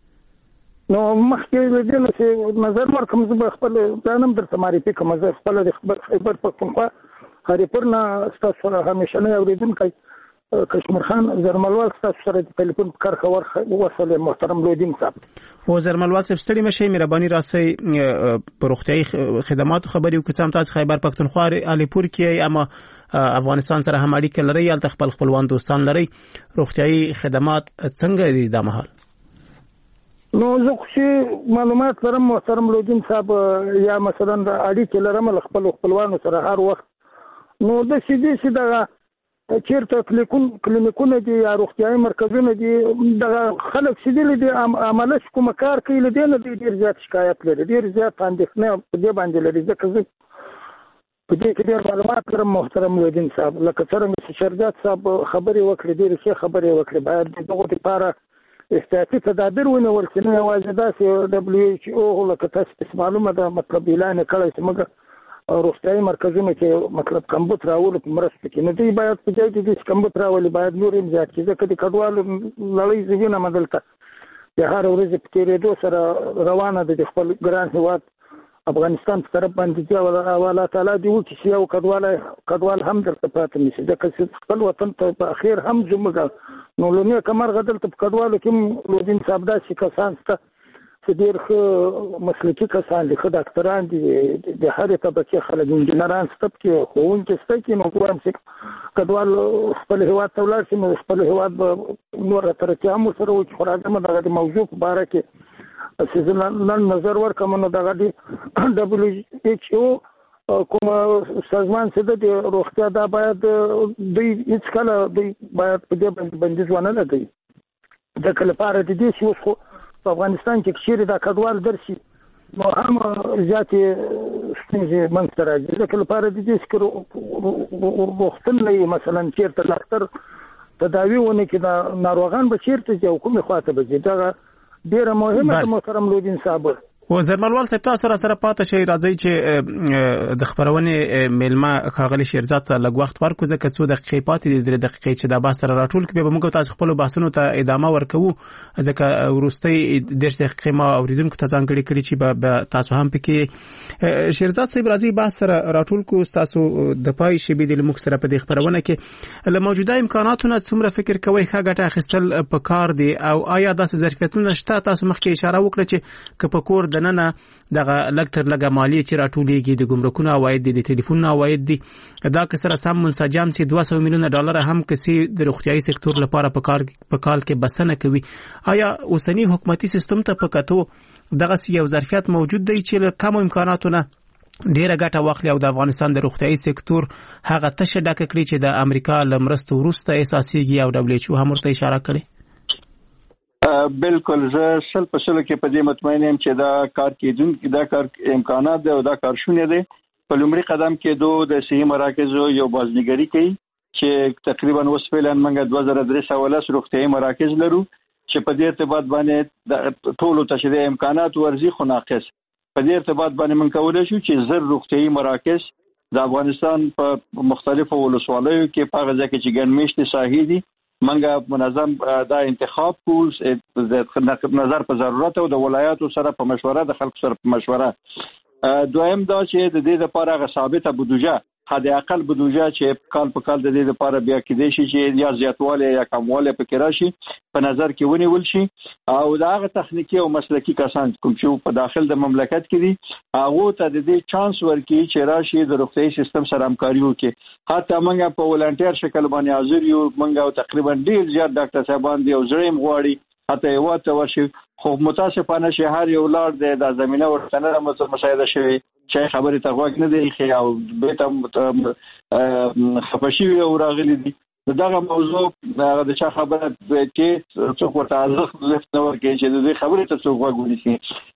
نو مخکې د دې چې نظر ورکوم زه خپل ځانم درته معرفي کوم زه خپل د خبر خبر پښتونخوا خریپورنا ستاسو سره همیشه نه اوریدونکو کشمیر خان زرملوال ستاسو سره د ټلیفون کار خبر وصله محترم لودین صاحب. او زرملوال صاحب ستړي مشه مهرباني راسي پروختیايي خدماتو خبرې وکړم. تاسو خیبر پښتونخوا علیپور کې اما افغانستان سره هم اړیکه لري یا خپل خپلوان دوستان لري روغتیايي خدمات څنګه دي د مهال؟ نو زه خو معلومات لرم محترم لودین صاحب یا مثلا اړیکه لرم خپل خپلوانو سره هر وخت. نو د سیدي سیده چیرته کلیکون کلینیکونه دي یا روغتیايي مرکزونه دي د خلک سیدي دي عمله کوم کار کوي لدی نه ډیر زیات شکایت لري ډیر زیات اندېښنه په دې باندې لري ځکه زه په دې کې ډیر معلومات لرم محترم لودین صاحب. لکه څنګه چې شهزاد صاحب خبرې وکړې ډیر ښه خبرې وکړې باید دغه لپاره احتیاطي تدابیر ونیول شي نه یوازې داسې دبليو ایچ او لکه تاسو معلومه ده مطلب اعلان کړی چې موږ روغتیايي مرکزونه کې مطلب کمبود راولو په مرسته کې نه دی باید په ځای کې د کمبود راولي باید نور هم زیات کړي ځکه د کډوالو لړۍ زیږونه مدلته د هر ورځې په تېرېدو سره روانه ده د خپل ګران هېواد افغانستان په طرف باندې چې الله تعالی دې وکړي چې یو کډوال کډوال هم دلته پاتې نشي ځکه چې خپل وطن ته په اخر هم زموږ نو لونه کمر غدل ته کډوالو کې لودین صاحب داسې کسان ته چې ډېر ښه مسلکي کسان دي ښه ډاکټران دي د هرې طبقې خلک انجینران شته پکې ښوونکي شته کې نو وایم چې کډوال خپل هېواد ته ولاړ شي نو خپل هېواد به نوره ترقي هم ورسره وکړي. خو راځم دغه د موضوع په باره کې چې زه نن نظر ورکړم نو دغه د ډبلیو ایچ او کوم سازمان چې د روغتیا دا باید دوی هیڅ کله دوی باید په دې باندې بندیز ونه لګوي ځکه لپاره د دې چې اوس خو په افغانستان کې چیرې دا کډوال درشي نو هم زیاتې ستونزې منځته راځي ځکه لپاره د دې چې روغتون نه وي مثلا چېرته ډاکټر تداوي ونه کړي دا ناروغان به چېرته ځي او کومې خواته به ځي دغه ډیره مهمه ده محترم لودین صاحب. و زرملوال صاحب تاسو سره سره پاتې شي راځي چې د خبرونه میلمه خاغلی شیرزاد ته لږ وخت ورکو ځکه څو دقیقې پاتې دي درې دقیقې چې دا بحث سره راټول کړي به موږ تاسو خپل بحثونو ته ادامه ورکوو ځکه ورستي د دقیقې ما اوریدونکو ته ځانګړي کړي چې به تاسو هم پکې شیرزاد صاحب راځي بحث سره راټول کو تاسو د پای شی به د موږ سره په دې خبرونه کې له موجوده امکاناتو نه څومره فکر کوي ښه ګټه اخیستل په کار دي او آیا داسې ظرفیتونه شته؟ تاسو مخکې اشاره وکړه چې که په کور د ننه دغه لکتر لګه مالی چې راټولېږي د ګمرکونو عواید دي د ټلیفون عواید دي دا که سره سم منسجم سي دوه سوه میلیونه ډالر هم کسي د روغتيایي سکتور لپاره په کار په کال کې بسنه کوي. آیا اوسنی حکومتي سیستم ته په کتو دغه یو ظرفیت موجود دی چې له کم امکاناتو نه ډیره ګټه واخلي او د افغانستان د روغتيایي سکتور هغه تشه ډکه کړي چې د امریکا له مرستو وروسته اساسيږي او دبليو ایچ او هم ورته اشاره کړي؟ بالکل زه سل په سلو کې په دې مطمئن یم چې دا کار کېدونکي دا کار امکانات دی او دا کار شونې دی. په لومړي قدم کې دو د صحي مراکزو یو بازنګري کوي چې تقریبا اوس فعلا موږ دوه زره درې سوه لس روغتیايي مراکز لرو چې په دې ارتباط باندې د ټولو تشریح امکانات ورزي خو ناقص. په دې ارتباط باندې موږ کولای شو چې زر روغتیايي مراکز د افغانستان په مختلفو ولسوالیو کې په هغه ځای کې چې ګڼ میشتې ساحې دي منګه منظم دا انتخاب کو د نظر په ضرورت او د ولایاتو سره په مشوره د خلکو سره په مشوره. دویم دا چې د دې لپاره غو ثابته بودجه حد اقل بودجه چې کال په کال د دې لپاره بیا کېدې شي چې یا زیاتواله یا کمواله پکې راشي په نظر کې ونیول شي او دا غو تخنیکی او مسلکی کسان کوم چې په داخل د مملکت کې دي هغه ته د دې چانس ورکړي چې راشي د روغتيایي سیستم سره همکاري وکړي. حتی موږ په ولنټیر شکل باندې حاضر یو موږ تقریبا ډیر زیات ډاکټر صاحبان دي او زړیم غواړي حتی یو ته ورشي خو متاسفانه شهر یو لار د زمينه ورته نه مشاهده شوی چې خبرې ته غوږ نه دی خي او به ته خپشي او راغلي دي. دغه موضوع د چا خبره کې څوک ورته ارزښت لفت نه ورکړي چې د خبرې ته څوک غوږ ونیسي.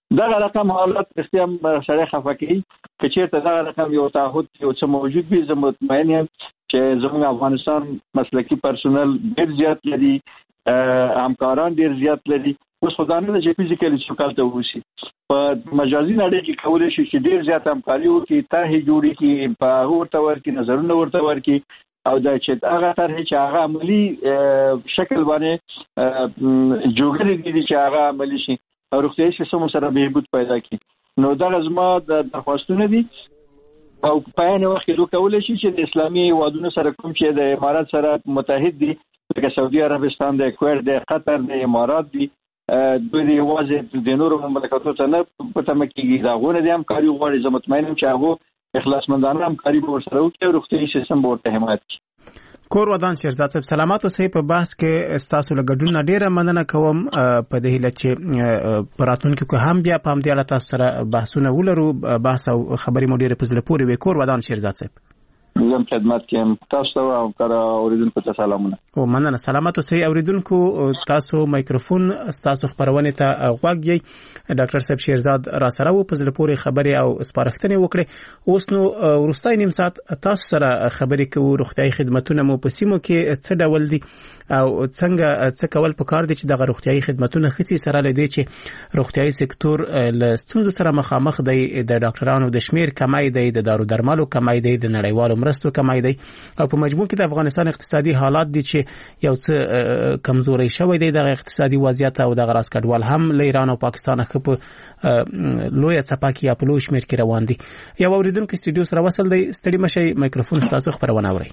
دغه رقم حالات استیم سره خفه کوي چې چیرته دغه رقم یو تعهد یو څه موجود وي. زه مطمئن یم چې زموږ افغانستان مسلکی پرسونل ډېر زیات لري، همکاران ډېر زیات لري. اوس خو دا نه ده چې فزیکلی څوک هلته اوسي، په مجازي نړۍ کې کولی شي چې ډېر زیات همکاري وکړي، طرحې جوړې کړي، په هغه ورته ورکړي، نظرونه ورته ورکړي، او دا چې هغه طرحې چې هغه عملي شکل باندې جوړې دي چې هغه عملي شي او روغتیايي سیستم سره بهبود پیدا کړي. نو دغه زما د درخواستونه دي او په عین وخت کې دوی کولی شي چې د اسلامي هیوادونو سره کوم چې د امارات سره متحد دي، لکه سعودي عربستان دی، کویت دی، قطر دی، امارات دي، دوی د یوازې د نورو مملکتونو ته نه په تمه کېږي، د هغو نه د همکاري غواړي. زه مطمئن یم چې هغو اخلاصمندانه همکاري به ورسره وکړي او روغتیايي سیستم به ورته حمایت کړي. کور ودان شیرزاد صاحب سلامات اوسئ. په بحث کې ستاسو له ګډون ډیره مننه کوم په دې هیله چې په راتلونکي کې هم بیا په همدې اړه تاسو سره بحثونه ولرو، بحث او خبرې مو ډیره په زړه پورې وي. کور ودان شیرزاد صاحب زم خدمت کوم تاسو ته او کار اوریدونکو ته سلامونه. او مننه. سلامات اوسئ اوریدونکو. تاسو مایکروفون تاسو خبرونه ته غوږ یې. ډاکټر صاحب شیرزاد را سره و په زړه پورې خبرې او سپارښتنې وکړې. اوس نو وروستای نیم ساعت تاسو سره خبرې کوو. روغتیايي خدماتونه مو په سیمو کې څه ډول دي او څنګه څه کول پکار دي چې دغه روغتیايي خدماتونه خصي سره لدی چې روغتیايي سکتور له ستونزو سره مخامخ دی، د ډاکټرانو د شمیر کمای دی، د دارو درملو کمای دی، د نړیوالو مرستو کمای دی، او په مجموع کې د افغانستان اقتصادي حالات دي چې یو څه کمزوري شوی دی. د اقتصادي وضعیت او د غراس کډوال هم له ایران او پاکستان خپ لوی څپاکی یا په لوی شمیر کې روان دي. یو اوریدونکو استودیو سره وصل دی. ستړي مشي مایکروفون تاسو خبرونه اوري.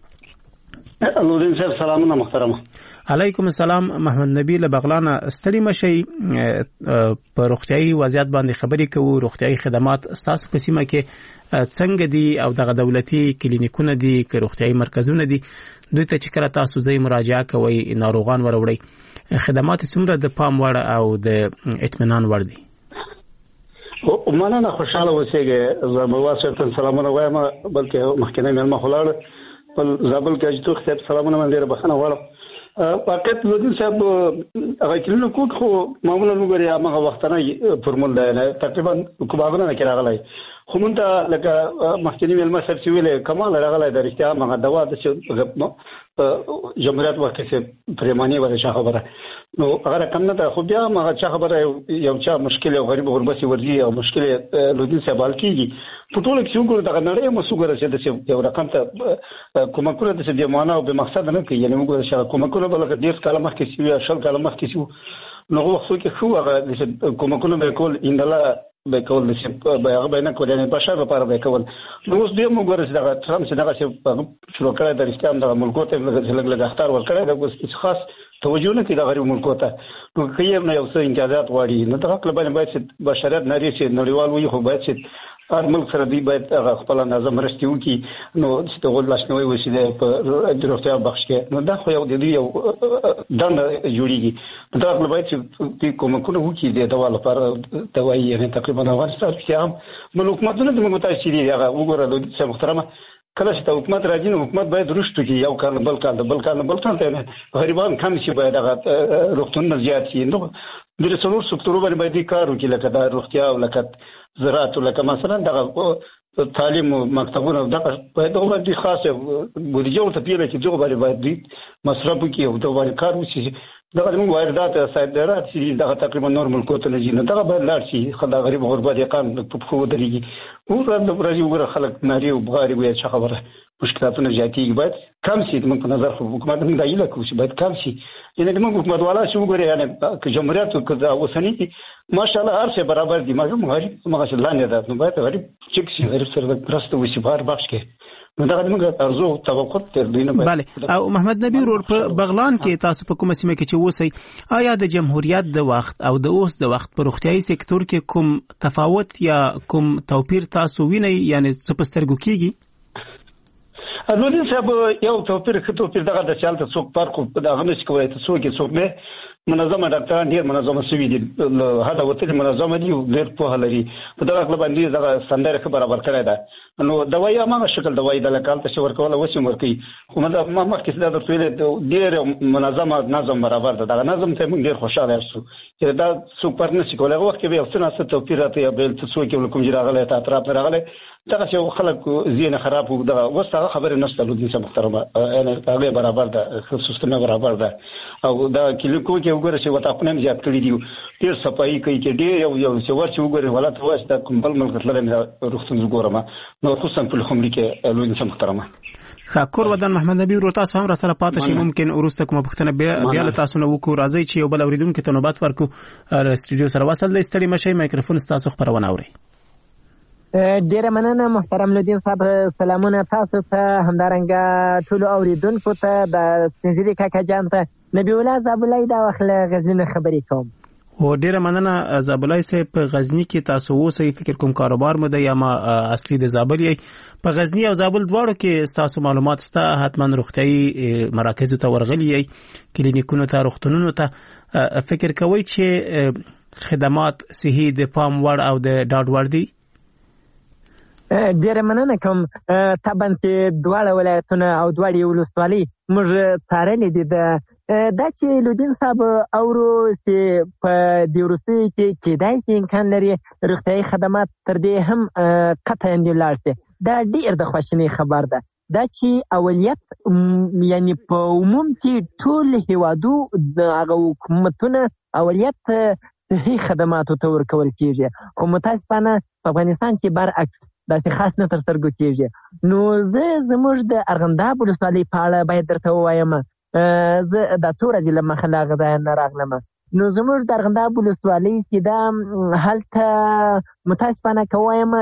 نورین صاحب سلامونه محترمه. علیکم السلام. محمد نبی له بغلان. ستړي مشي په روغتیايي وضعیت باندې خبرې کوو. روغتیايي خدمات تاسو په سیمه کې څنګه دي او دغه دولتي کلینیکونه دي که روغتیايي مرکزونه دي دوی ته چې کله تاسو ځای مراجعه کوئ ناروغان وروړي خدمات څومره د پام وړ او د اطمینان وړ دي؟ مننه. خوشاله اوسئ. زه واسطه سلامونه وایم بلکې مخکنی مېلمه خلاړ په زابل کې اجتو خپل سلامونه من ډیره بخنه غواړم. پاکت لودین صاحب هغه کلینو کوټ خو معمولا وګوري هغه وخت نه فرمول دی تقریبا کومه نه کراغلی خو مونږ ته لکه مخکنی مېلمه صاحب چې ویلې کمال راغلی د رښتیا هغه دوا د جمهوریت وخت کې پریمانی ولا څه خبره نو هغه کم نه ده خو بیا هغه څه خبره یو څه مشکل او غریب غربسي ورځي او مشکل لودین صاحب الکیږي په ټول کې څنګه دغه نړۍ مو څنګه چې د یو رقم ته کومکونه د دې معنا او به مقصد نه کوي یعنی موږ چې کومکونه بلکې ډیر کاله مخکې شي شل کاله مخکې شي نو وخت کې خو هغه کومکونه به کول اندلا به کول چې به هغه نه کول نه بشر لپاره به کول نو اوس دې موږ ورسې دغه ترام چې دغه چې شروع کړی د اسلام د ملکو ته لږ لږ اختیار ورکړی د خاص توجه نه کوي د غریب ملکو ته نو کیم نه یو څه امتیازات غواړي نو دغه کله باندې باید بشریت نری چې نړیوال وي خو باید چې هر ملک سره دی باید خپل نظم رښتیا وکړي نو چې ټول لاشنوي وشي د روغتیا بخش کې نو دا خو یو د یو دنده جوړیږي دا خپل باید چې کومکونه وکړي د دوا لپاره دوايي یعنی تقریبا افغانستان کې هم ملک حکومتونه د متأثري هغه وګوره د محترمه کله چې حکومت راځي نو حکومت باید رښتو کې یو کار بل کار بل کار بل کار ته غریبان کم شي باید هغه روغتون زیات شي نو د څلور سکتورو باندې کار وکړي لکه د روغتیا او لکه زراعت لکه مثلا دغه تعلیم مکتبونه دغه باید هغه د خاصه بودیجه ورته پیل چې دغه باندې باید مصرف وکړي او دغه باندې کار وشي دغه موږ واردات صادرات چې دغه تقریبا نور ملکو ته نه دغه باید لاړ شي خدای غریب غربت یقین په خو درېږي او د برازي وګړه خلک ناري او بغاري وي چې خبره مشکلاتونه زیاتېږي باید کم شي د موږ په نظر خو حکومت هم دا ایله کوي باید کم شي یعنی د موږ حکومت والا چې وګوري یعنی که جمهوریت که اوسنی ماشاءالله هر څه برابر دي مګر غریب مغه لاندې ده نو باید غریب چک شي غریب سره درسته وشي بهر بخش کې نو دا موږ ارزو توقع تر دینه بله او محمد نبی ور په بغلان کې تاسو په کومه سیمه کې چې وسی آیا د جمهوریت د وخت او د اوس د وخت په روغتيایي سکتور کې کوم تفاوت یا کوم توپیر تاسو وینئ یعنی څه په سترګو کېږي نو دې صاحب یو توپیر خطو په دغه د چالت څوک فرق په دغه نش کوي ته څوک څوک نه منظمه ډاکټران ډیر منظمه سوي دي هدا وته منظمه دي ډیر په لري په دغه خپل باندې دغه سندره خبره برابر کړی ده نو دوايي هغه شکل دوايي د لکال ته شور کوله وسیم ورکی کومه د ما مخکې دا د ټول ډیر منظمه نظم برابر ده دا نظم ته موږ ډیر خوشاله یو چې دا سوپر نشي کولای وخت کې به افسانه ست توپیر راته بل څه څو کې کوم جراغله ته اطراف راغله دا چې خلک زینه خراب وو دا وسه خبره نشته لودي سم محترمه انا هغه برابر ده سیستم برابر ده او دا کلیکو کې وګوره چې وتا خپل زیات کړی دی ډیر صفایي کوي چې ډیر یو یو چې ورچ وګوره ولات واسطه کوم بل ملک لرم رخصت وګورم نو خصوصا په لومړي کې لودي سم محترمه خاکور ودان محمد نبی ورو تاسو هم را سره پاتې شي ممکن ورسته کومه پښتنه بیا له تاسو نه وکړو راځي چې یو بل اوریدونکو ته نوبت ورکو استودیو سره وصل د استړي مشه مایکروفون تاسو خبرونه اوري ډیره مننه محترم لودین صاحب سلامونه تاسو ته همدارنګه ټول اوریدونکو ته د سنجری کاکا جان ته نبی الله زابلای دا وخت غزنی خبرې کوم او ډیره مننه زابلای صاحب په غزنی کې تاسو اوسئ فکر کوم کاروبار مو د یا ما اصلي د زابل یې په غزنی او زابل دواړو کې تاسو معلومات ستا حتما روغتيایي مراکز ته ورغلي یې کلینیکونو ته روغتونونو ته فکر کوئ چې خدمات صحي د پام وړ او د ډاډ وړ دي ډیره مننه کوم طبعا چې دواړه ولایتونه او دواړه ولسوالۍ موږ څارلې دي د دا چې لودین صاحب اورو چې په دې وروستي کې کېدای شي امکان لري روغتیایي خدمات تر دې هم قطعا لاړ شي دا ډیر د خوشنۍ خبر ده دا چې اولیت یعنی په عموم کې ټول هیوادو د هغه حکومتونه اولیت صحي خدماتو ته ورکول کېږي خو متاسفانه په افغانستان کې برعکس داسې خاص نه تر سترګو کېږي نو زه زموږ د ارغنداب ولسوالۍ په اړه باید درته ووایم زه دا څو ورځې له مخه له هغه ځایه نه راغلم نو زموږ د ارغنداب ولسوالۍ چې دا هلته متاسفانه که ووایم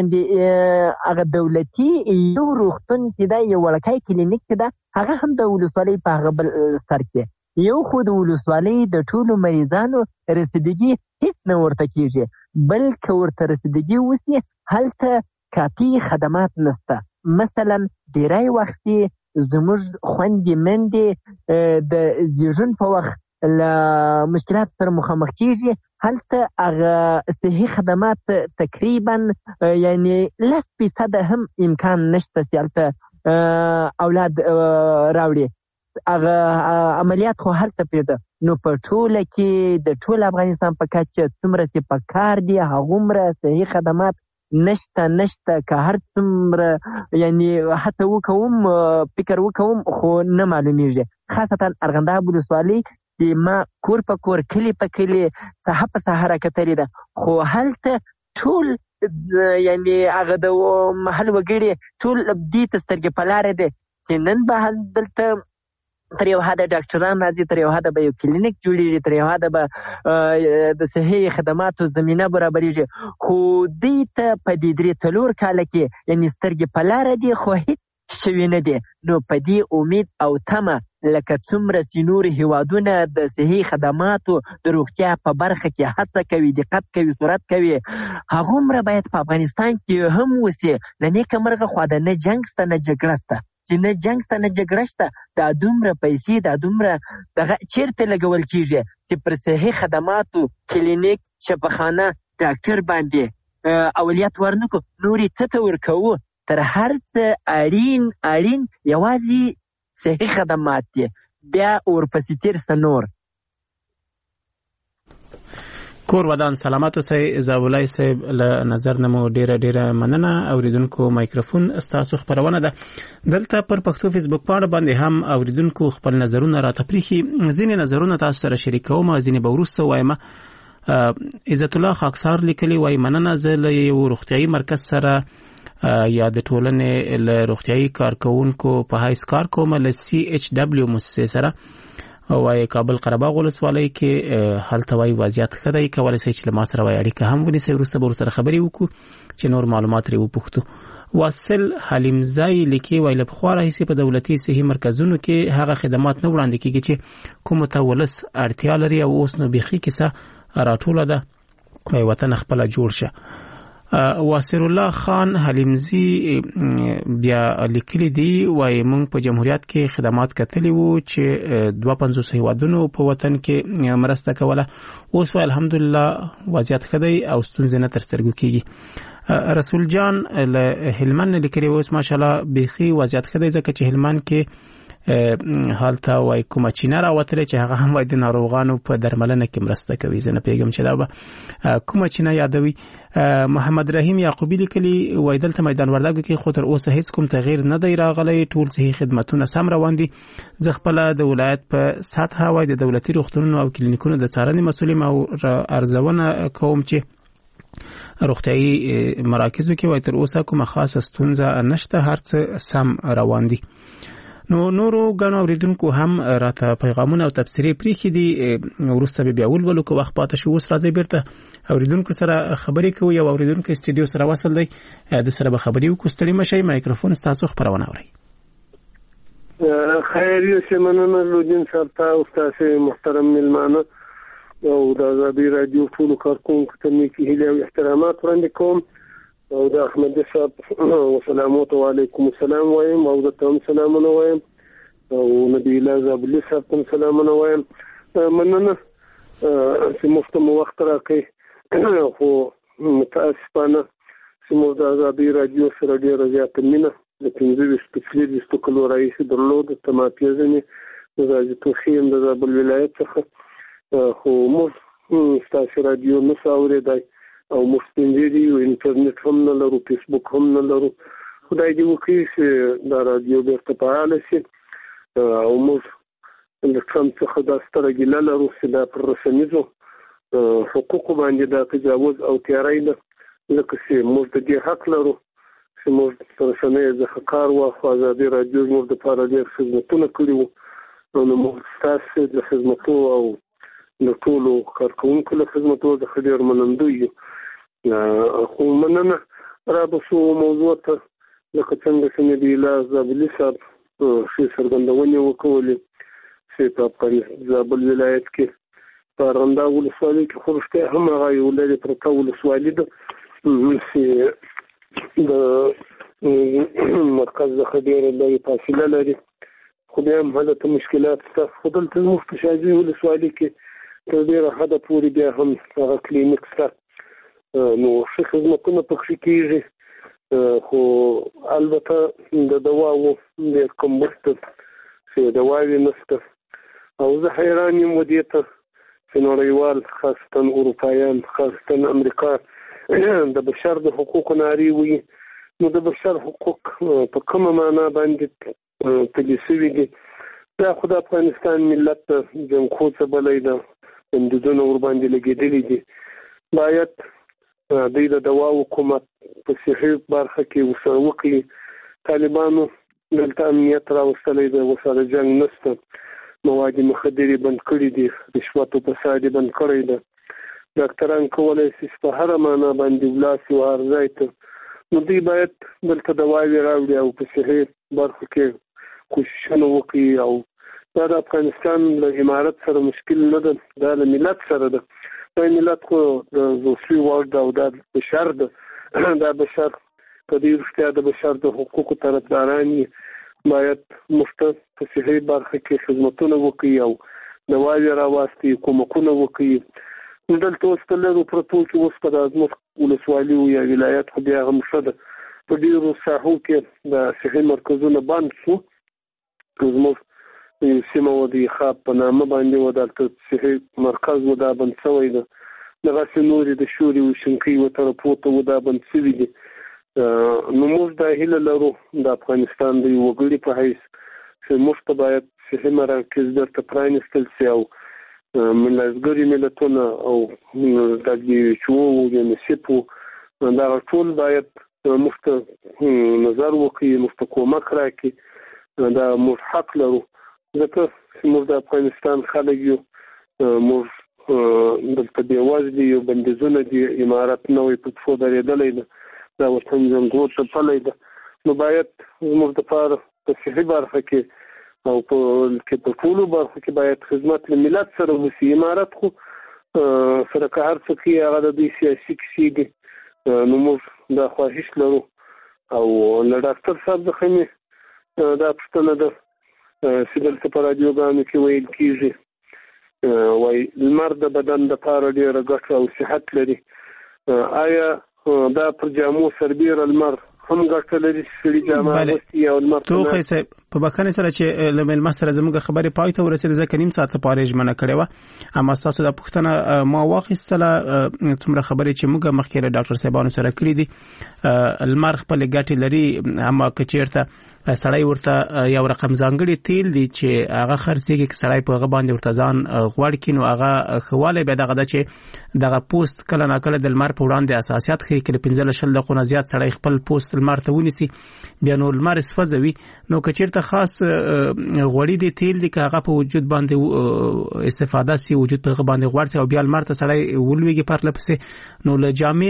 هغه دولتي یو روغتون چې دا یو وړکی کلینیک چې ده هغه هم د ولسوالۍ په هغه بل سر کې یو خو د ولسوالۍ د ټولو مریضانو رسیدګي هیڅ نه ورته کېږي بل که ورته رسیدګي وسي هلته کافي خدمات نشته مثلا ډیری وخت زموږ خویندې میندې د زیږون په وخت له مشکلات سره مخامخ کېږي هلته هغه صحي خدمات تقریبا یعنی لس فیصده هم امکان نشته چې هلته اولاد راوړي هغه عملیات خو هلته پرېږده نو په ټوله کې د ټول افغانستان په کچه څومره چې په کار دي هغومره صحي خدمات نشته نشته که هر څومره یعنی حتی وکوم فکر وکوم خو نه معلومیږي خاصتا ارغنداب ولسوالۍ چې ما کور په کور کلی په کلی ساحه په ساحه راکتلې ده خو هلته ټول یعنی هغه د محل وګړي ټول دې ته سترګې په لاره دي چې نن به دلته تر یو حده ډاکټران راځي تر یو حده به یو کلینیک جوړیږي تر یو حده به د صحي خدماتو زمینه برابریږي خو دې ته په دې درې څلور کاله کې یعنی سترګې په لاره دي خو هیڅ شوي نه دي نو په دې امید او تمه لکه څومره چې نور هیوادونه د صحي خدماتو د روغتیا په برخه کې هڅه کوي دقت کوي سرعت کوي هغومره باید په افغانستان کې هم وسي له نیکه مرغه خوا د نه جنګ شته نه جګړه شته چې نه جنګ شته نه جګړه شته دا دومره پیسې دا دومره دغه چیرته لګول کېږي چې پر صحي خدماتو کلینیک شفاخانه ډاکټر باندې اولیت ورنکو نورې څه ته ورکوو تر هر څه اړین اړین یوازې صحي خدمات دي بیا ورپسې تېر څه نور کور ودان سلامات اوسئ زابلای صاحب له نظر نه مو ډیره ډیره مننه اوریدونکو مایکروفون ستاسو خبرونه ده دلته پر پښتو فیسبوک پاڼه باندې هم اوریدونکو خپل نظرونه را تپریخي ځینې نظرونه تاسو سره شریکوم ځینې به وروسته وایم عزت الله خاکسار لیکلي وای مننه زه له یو روغتیایي مرکز سره یا د ټولنې له روغتیایي کارکونکو په حیث کار کوم له سی ایچ دبلیو مؤسسې سره وای کابل قرهباغ ولسوالۍ کې هلته وای وضعیت ښه دی کولی شئ چې له ما سره وای اړیکه هم ونیسئ وروسته به ورسره خبرې وکړو چې نور معلومات ترې وپوښتو واصل حلیمزی لیکي وای له پخوا راهیسې په دولتي صحي مرکزونو کې هغه خدمات نه وړاندې کېږي چې کومو ته ولس اړتیا لري او اوس نو بیخي کیسه راټوله ده وای وطن خپله جوړ شه واسر الله خان حلیمزی بیا لیکلی دی وای مونږ په جمهوریت کې خدمات کتلی وو چې دوه پنځوس هیوادونو په وطن کې مرسته کوله. اوس الحمدلله وضعیت خدای او ستونزې نه تر سترګو کیږي. رسول جان له هلمند لیکلی اوس ماشاءالله بيخي وضعیت خدای ځکه چې هلمند کې حالته وای کومه چینه راوتله چې هغه هم وای د ناروغانو په درملنه کې مرسته کوي. زه نه پیغام چې دا به کومه چینه یادوي. محمد رحیم یعقوبی لیکلی وای دلته میدان وردګو کې خو تر اوسه هیڅ کوم تغییر نه دی راغلی، ټول صحي خدماتونه سم روان دي. زه خپل د ولایت په سطح وای د دولتي روغتونونو او کلینیکونو د څارنې مسؤل او ارزونه کوم چې روغتيایي مراکزو کې وای تر اوسه کومه خاصه ستونزه نشته، هر څه سم روان دي. نو نورو غنو اوریدونکو هم راته پیغامونه او تبصرې پریخي دي، ورسته بیا ولولو کو وخت پاتې شو. اوس راځي بیرته اوریدونکو سره خبرې کوي او اوریدونکو استودیو سره وصل دی، د سره به خبرې وکړو. مشي مایکروفون تاسو خبرونه اوري. خیر یو سمنه لودین صاحب او تاسو محترم ملمانه او د آزادی رادیو ټول کارکونکو ته مې هیله او احترامات وړاندې کوم او د احمد صاحب وسلامات علیکم السلام وایم او د تم سلامونه وایم او نبی الله زابلی صاحب تم سلامونه وایم. مننه چې مفتم وخت راکې خو متاسفانه چې موږ د آزادی رادیو سره ډېره زیاته مینه د پنځه ویشت څلوېښت کلو راهیسې درلوده. ته ما پېژنې د غازیتوب یم د زابل ولایت څخه، خو موږ ستاسو رادیو نه څه اورېدی او موږ سپینځېري او انټرنیټ هم نه لرو، فیسبوک هم نه لرو. خدای دې وکړي چې دا رادیو بیرته فعاله شي او موږ د ټرمپ څخه دا ستره ګیله لرو چې دا پر رسنیزو حقوقو باندې دا تجاوز او تیاری ده، ځکه چې موږ د دې حق لرو چې موږ په رسنیو څخه کار واخلو. ازادي رادیو موږ دپاره ډېر خدمتونه کړي وو، نو موږ ستاسو د خدمتو او د ټولو کارکوونکو له خدمتو څخه ډېر منندوی یو. خو مننه را به شو موضوع ته لکه څنګه چې نبي الله زابلي صاحب ښې څرګندونې وکولې چې په افغانستان زابل ولایت کې په ارغنداب ولسوالۍ کې خو رښتیا هم هغه یو لرې پرته ولسوالي ده چې د مرکز څخه ډېره لرې فاصله لري، خو بیا هم هلته مشکلات شته. خو دلته زموږ په شاجوی ولسوالۍ کې تر ډېره حده پورې بیا هم هغه کلینیک شته، نو ښه خدمتونه پکښې کېږي. خو البته د دواو ډېر کمبود ده چې دواوې نشته او زه حیران یم و دې ته چې نړیوال خاصتا اروپایان خاصتا امریکا د بشر د حقوقو نارې وي، نو د بشر حقوق په کومه معنا باندې پلي شوي دي. دا خو د افغانستان ملت ته جنګخو څه بلی ده، بندیزونه ورباندې لګېدلي دي. باید دوی د دوا حکومت په صحي برخه کې ورسره وکړي. طالبانو دلته امنیت راوستلی دی، ورسره جنګ نشته، مواد مخدرې بند کړي دي، رشوت او فساد یې بند کړی ده. ډاکټران کولی شي چې په هره معنا باندې ولاړ شي او هر ځای ته، نو دوی باید دلته دواوې راوړي او په صحي برخو کې کوششونه وکړي. او دا د افغانستان له امارت سره مشکل نه ده، دا له ملت سره ده. دا ملت خو د زوسوي وړ ده او دا بشر ده، دا بشر که دوی رښتیا د بشر د حقوقو طرفداران وي باید مفته په صحي برخه کې خدمتونه وکړي او دواوې راواستي، کومکونه وکړي. دلته اوس په لرو پرتو کې اوس په د زموږ ولسوالي یا ولایت خو بیا هم ښه ده، په ډېرو ساحو کې د صحي مرکزونه بند شو. زموږ سیمه و د خاب په نامه باندې و دلته صحي مرکز و دا بند شوی ده، دغسې نورې د شوري و شنکۍ و طرفو ته و دا بند شوي دي. نو موږ دا هیله لرو د افغانستان د یو وګړي په حیث چې موږ ته باید صحي مراکز درته پرانیستل شي او ملګري ملتونه او دبلیو ایچ او او یونیسف دا ټول باید موږ ته نظر وکړي، موږ ته کومک راکړي. دا موږ حق لرو ځکه چې موږ د افغانستان خلک یو، موږ دلته بېوزلي یو، بندیزونه دي، امارت نوی په پښو درېدلی ده، دا وطن زنګو څپلی ده. نو باید زموږ دپاره په صحي برخه کې او په کې په ټولو برخو کې باید خدمت له ملت سره وشي. امارت خو سره که هر څه کوي هغه د دوی سیاسي کیسې دي، نو موږ دا خواهش لرو او له ډاکټر صاحب څخه مې دا پوښتنه ده چې دلته په رادیوګانو کې ویل کېږي وایي لمر د بدن دپاره ډېره ګټه او صحت لري. آیا دا پر جامو سربیره لمر هم ګټه لري چې سړي جامه اغوستي او لمر توخی صاحب په بخښنې سره چې له مېلمه سره زموږ خبرې پای ته ورسېدې ځکه نیم ساعت لپاره یې ژمنه کړې وه اما ستاسو دا پوښتنه ما واخیستله څومره خبرې چې موږ مخکې له ډاکټر صاحبانو سره کړي دي لمر خپلې ګټې لري اما که چېرته سړی ورته یو رقم ځانګړي تیل دي چې هغه خرڅېږي که سړی په هغه باندې ورته ځان غوړ کړي نو هغه ښه والی بیا دغه ده چې دغه پوست کله ناکله د لمر په وړاندې حساسیت ښیي که له پنځه له شل دقیقو نه زیات سړی خپل پوست لمر ته ونیسي بیا نو لمر سوځوي نو که چېرته خاص غوړي دي تیل دي که هغه په وجود باندې استفاده سي وجود په هغه باندې غوړ سي او بیا لمر ته سړی ولویږي پرله پسې نو له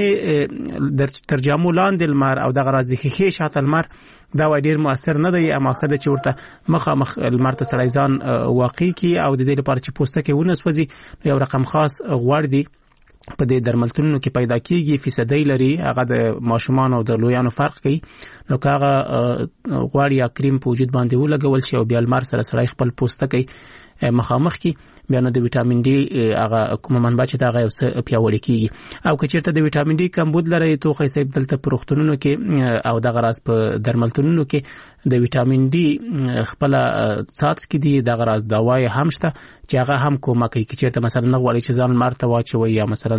جامې تر جامو لاندې لمر او دغه راز د ښیښې شاته لمر دا وای ډیر موثر نه دی اما خدای چې ورته مخامخ لمر ته سړی ځان واقع کی او د دې لپاره چې پوسته کې ونه سوځي یو رقم خاص غوړ دی په دې درملتونونو کې پیدا کیږي فیصدي لري هغه د ماشومان او د لویانو فرق کوي نو هغه غوړ یا کریم په وجود باندې ولګول شي او بیا لمر سره سړی خپل پوسته کې مخامخ کی بیا نو د وټامین ډي هغه کومه منبع چې دا هغه څه پیاوړی کیږي او که چیرته د وټامین ډي کمبود لري توخی صاحب دلته په روغتونونو کې او دغه راز په درملتونونو کې د وټامین ډي خپل څاڅ کې دي دغه راز دوايي هم شته چې هغه هم کومه کوي چې چیرته مثلا نه غواړي چې ځان مرته واچوي یا مثلا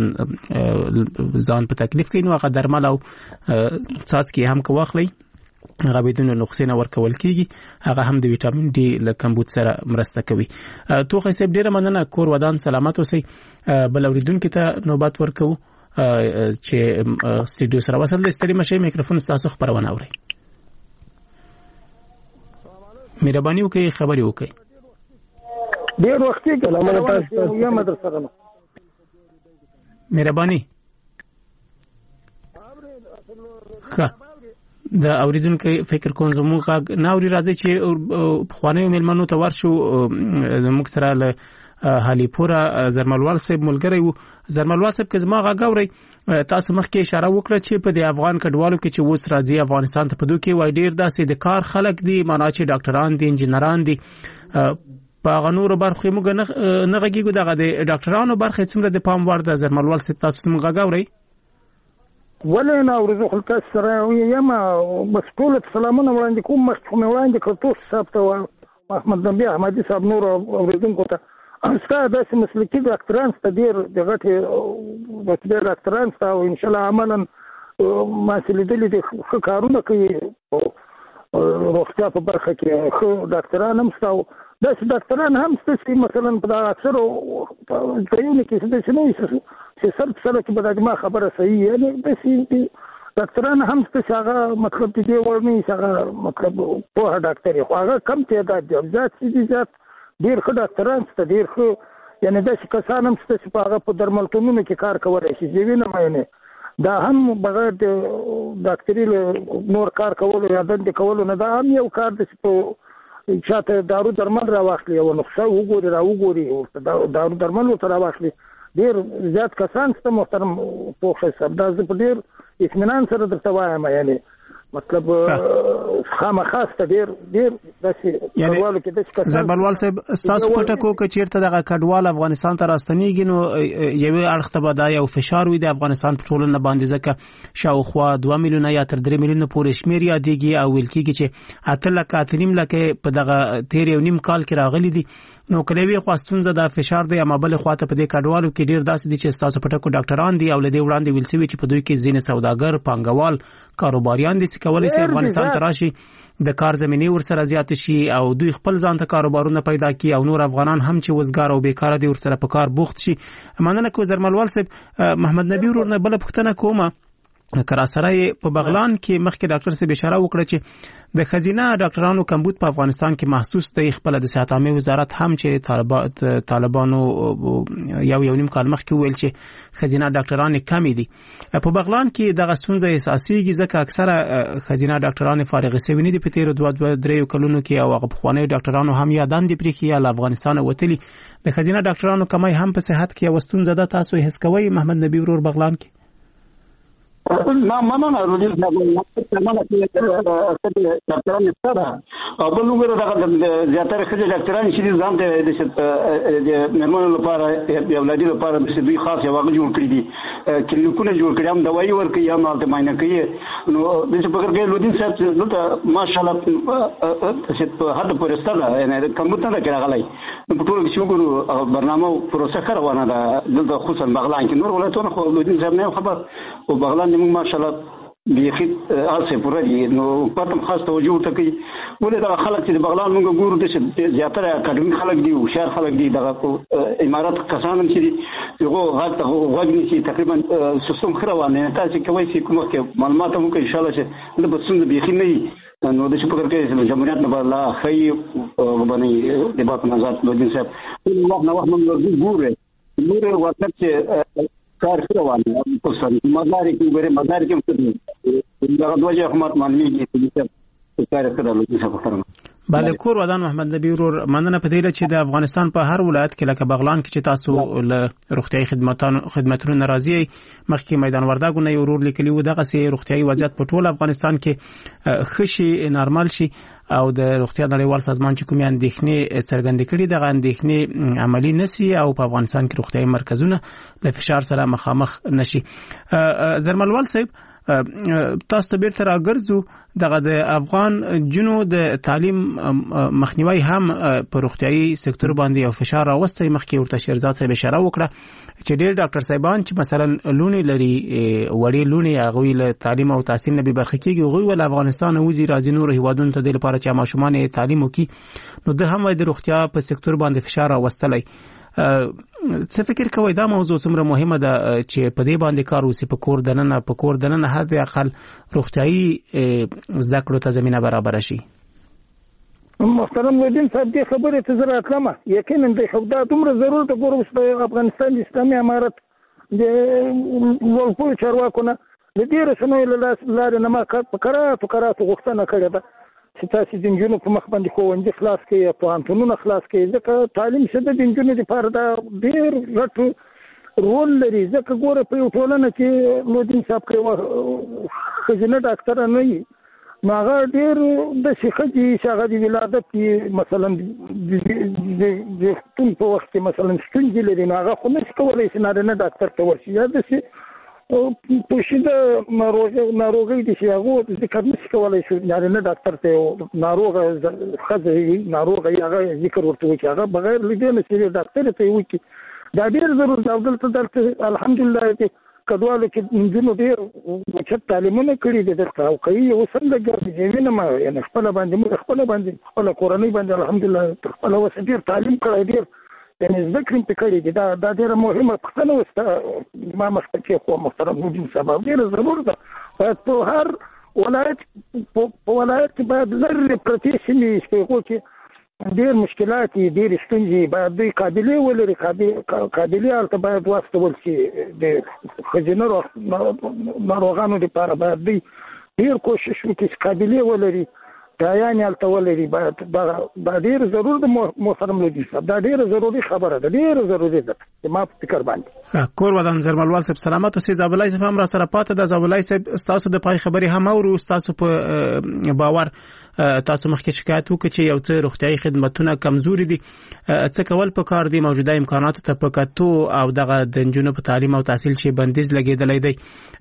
ځان په تکلیف کې نو هغه درمل او څاڅ کې هم کوخلي هغه بدون نقصان ورکول کیږي هغه هم د وټامین ډي له کمبود سره مرسته کوي. توخی صاحب ډیره مننه کور ودان سلامت اوسئ. بل اوریدونکو ته نوبت ورکو چې سټډیو سره وصل د ستړي مشه میکروفون تاسو خبرونه اوري. مهرباني وکړئ خبري وکړئ. ډیر وخت کې کلام تاسو یو مدرسه غواړم. مهرباني. ښه د اوریدونکو فکر کوم زموږ ناوري راځي چې خوانیو ملمنو ته ورشو موږ سره له هالیپورا زرملوال صاحب ملګری وو. زرملوال صاحب که زما غا غوري تاسو مخکې اشاره وکړه چې په د افغان کډوالو کې چې وڅ راځي افغانستان ته په دوه کې وای ډیر داسې د کار خلک دي معنا چې ډاکټران دي انجنیران دي په غنور برخه موږ نه غږیږو دغه د ډاکټرانو برخه څومره د پام وړ د زرملوال صاحب تاسو موږ غا غوري ولې نه ورزو خلک سره یم مسؤل سلامونه وړاندې کوم مخکې وړاندې کړو صاحب ته احمد نبی احمدي صاحب نور اوریدونکو ته استاد داسې مسلکي ډاکټران ته ډیر د غټي د ډاکټران ته او ان شاء الله عملاً مسلې د ښه کارونه کوي روغتیا په برخه کې ښه ډاکټران هم ستاسو داسې ډاکټران هم ستاسو مثلا په اکثر ځایونو کې ستاسو نه وي چې سر سره کې به د خبره صحیح یعنی داسې ډاکټران هم ستاسو هغه مطلب دې ورني هغه مطلب په ډاکټري خو هغه کم تعداد دي ځات دي ځات ډیر ښه ډاکټران ست ډیر ښه یعنی داسې کسان هم ستاسو په هغه په درملتونونو کې کار کولای شي چې وینم یعنی دا هم بغیر د ډاکټري نور کار کولو یا دندې کولو نه دا هم یو کار دی چې چاته دارو درمل راواخلي او نقصه وګوري را وګوري دارو درمل ورته راواخلي ډیر زیات کسان ست محترم پوښتنه صاحب دا زه په ډیر اطمینان سره درته وایم یعنی مطلب خامخاسته ډیر ډیر داسې کډوالو کې داسې کسان زربلوال صاحب تاسو پټه کو چې چیرته دغه کډوال افغانستان ته راستنیږي نو یوه اړخ ته به یو فشار وي د افغانستان په ټولنه باندې ځکه شاوخوا دوه میلیونه یا تر درې میلیونه پورې شمیر یادېږي او ویل کېږي چې اته لکه اته نیم لکه په دغه تیر یو نیم کال کې راغلي دي نو کلوي خواستونزه د فشار دی اما بل خواته په دې کډوالو کې ډیر داسې دي چې تاسو پټه کو ډاکټران دي او لدی وړاندې ویل سوي چې په دوی کې ځینې سوداګر پانګوال کاروباریان دي چې کولای شي افغانستان ته راشي د کار زميني ورسره زیات شي او دوی خپل ځان ته کاروبارونه پیدا کړي او نور افغانان هم چې وزګار او بیکاره دي ورسره په کار بوخت شي. مننه کو زرملوال صاحب محمد نبی ورونه بل پښتنه کومه کراسره په بغلان کې مخکې ډاکټر صاحب اشاره وکړه چې د خزینه ډاکټرانو کمبود په افغانستان کې محسوس دی. خپل د صحت عامه وزارت هم چې طالبانو یو یو نیم کال مخکې ویل چې خزینه ډاکټران کم دي. په بغلان کې د غستونزه اساسي ځکه اکثره خزینه ډاکټران فارغ شوي نه دي په تیر دوه دوه درې کلونو کې او هغه خواني ډاکټرانو هم یادان دي پرې کې له افغانستان وتلي. د خزینه ډاکټرانو کمای هم په صحت کې وستونزه ده. تاسو هیڅ کوي محمد نبی ورور بغلان کې نه مننه روزي صاحب مننه چې ډاکټران ستاره او بل وګوره دا زیاتره خځې ډاکټران چې ځان ته د مرمنو لپاره د اولادي لپاره د دوی خاص یو هغه جوړ کړی دي کلینیکونه جوړ کړي هم دوايي ورکوي هم هلته معاینه کوي نو د فکر کوي لودین صاحب چې دلته ماشاءالله چې په حد پورې ستاره یعنی کمپیوټر نه راغلی نو په ټول کې وګورو برنامه پروسه روانه ده دلته خصوصا بغلان کې نور ولایتونه خو لودین صاحب نه خبر او بغلان موږ ماشاءالله بیخي آسه پوره دي نو پاتم خاص توجه ورته کوي ولې دا خلک چې د بغلان موږ ګورو چې زیاتره اکاډمیک خلک دي او شهر خلک دي دغه امارات کسان هم چې دي یو غاټه غوږ نشي تقریبا سیستم خروانه تاسو کوي چې کومه کې معلومات مو کوي ان شاء الله چې د بسند بیخي نه نو د څه فکر کوي چې جمهوریت نه بل خي باندې د باب نظر لودین صاحب نو نو موږ ګورو ګورو وخت چې کار روانه په سر مداري کې ګوره مداري کې دا دوه حکومت مالي کې چې کار کړل چې څه وکړم بله کور ودان محمد نبی ورور مننه په دې چې د افغانستان په هر ولایت کې لکه بغلان کې چې تاسو له روغتيایي خدماتو خدماتونو ناراضي مخکې میدان وردګونه ورور لیکلی و دغه سي روغتيایي وضعیت په ټول افغانستان کې خشي نارمل شي او د روغتیا نړیوال سازمان چې کومې اندېښنې څرګندې کړي دغه اندېښنې عملی نشي او په افغانستان کې روغتيایي مرکزونه له فشار سره مخامخ نشي زرملوال صاحب تاسو ته بیرته راګرځو دغه د افغان جنو د تعلیم مخنیوي هم په روغتيایي سکتور باندې او فشار راوستي مخکې ورته شیرزاد صاحب اشاره وکړه چې ډېر ډاکټر صاحبان چې مثلا لونی لري وړي لونی هغه له تعلیم او تحصیل نه به برخه کېږي هغه ول افغانستان وزیر راځي نور هیوادونو ته د لپاره چې ماشومان تعلیم وکي نو د هم د روغتیا په سکتور باندې فشار راوستلای څه فکر کوئ دا موضوع څومره مهمه ده چې په دې باندې کار وسی په کور دننه په کور دننه هر د اقل روغتيایي زده کړو ته زمينه برابر شي محترم لودین صاحب دې خبرې ته زه راتلم یقینا د خدای دومره ضرورت ګورم په افغانستان د اسلامي امارت د ولپول چارواکونه د دې رسنیو له لارې نه ما فقرات فقرات غوښتنه کړې ده چې تاسو د انجونو په مخ باندې ښوونځي خلاص کړئ په انټونونو خلاص کړئ ځکه تعلیم شته د انجونو لپاره دا ډېر غټ رول لري ځکه ګوره په یو ټولنه کې لودین صاحب کوي ښځینه ډاکټره نه وي نو هغه ډېر د ښځې چې هغه د ولادت کې مثلا د ستون په وخت کې مثلا ستونزې لري نو هغه خو نشي کولی چې نارینه ډاکټر ته ورشي یا داسې پوشیده ناروغي دي چې هغه ذکر نشي کولی شي نارینه ډاکټر ته ناروغه ښځه ناروغه هغه ذکر ورته وکړي هغه بغیر له دې نه چې ډاکټر ته وکړي دا ډېر ضروري دی دلته دلته الحمدلله چې کډوالو کې نجونو ډېر وچت تعلیمونه کړي دي دلته او کوي اوس څنګه ګرځي نه ما یعنې خپله باندې موږ خپله باندې خپله کورنۍ باندې الحمدلله تر خپله اوس ډېر تعلیم کړی ډېر یعنې زده کړې پې کړي دي دا دا ډېره مهمه پوښتنه وسته ما مخکې کې خو محترم لودین صاحب ډېره ضرور ده باید په هر ولایت په ولایت کې باید لرې پرتې سیمې چې هغو کې ډېر مشکلات دي ډېرې ستونزې باید دوی قابلې ولري قابلې هلته باید واستول شي د ښځینه ناروغانو لپاره باید دوی ډېر کوشش وکړي چې قابلې ولري دایانې هلته ولري باید دا ډېر ضرور ده محترم لودین صاحب دا ډېره ضروري خبره ده ډېره ضروري ده چې ما په فکر باندې کور ودان زرملوال صاحب سلامت اوسئ زابلای صاحب هم را سره پاته ده زابلای صاحب ستاسو د پای خبرې هم اورو ستاسو په باور تاسو مخکې شکایت وکړئ چې یو څه روغتيایي خدماتونه کمزوري دي څه کول په کار دي موجوده امکاناتو ته په کتو او دغه د نجونو په تعلیم او تحصیل چې بندیز لګیدلی دی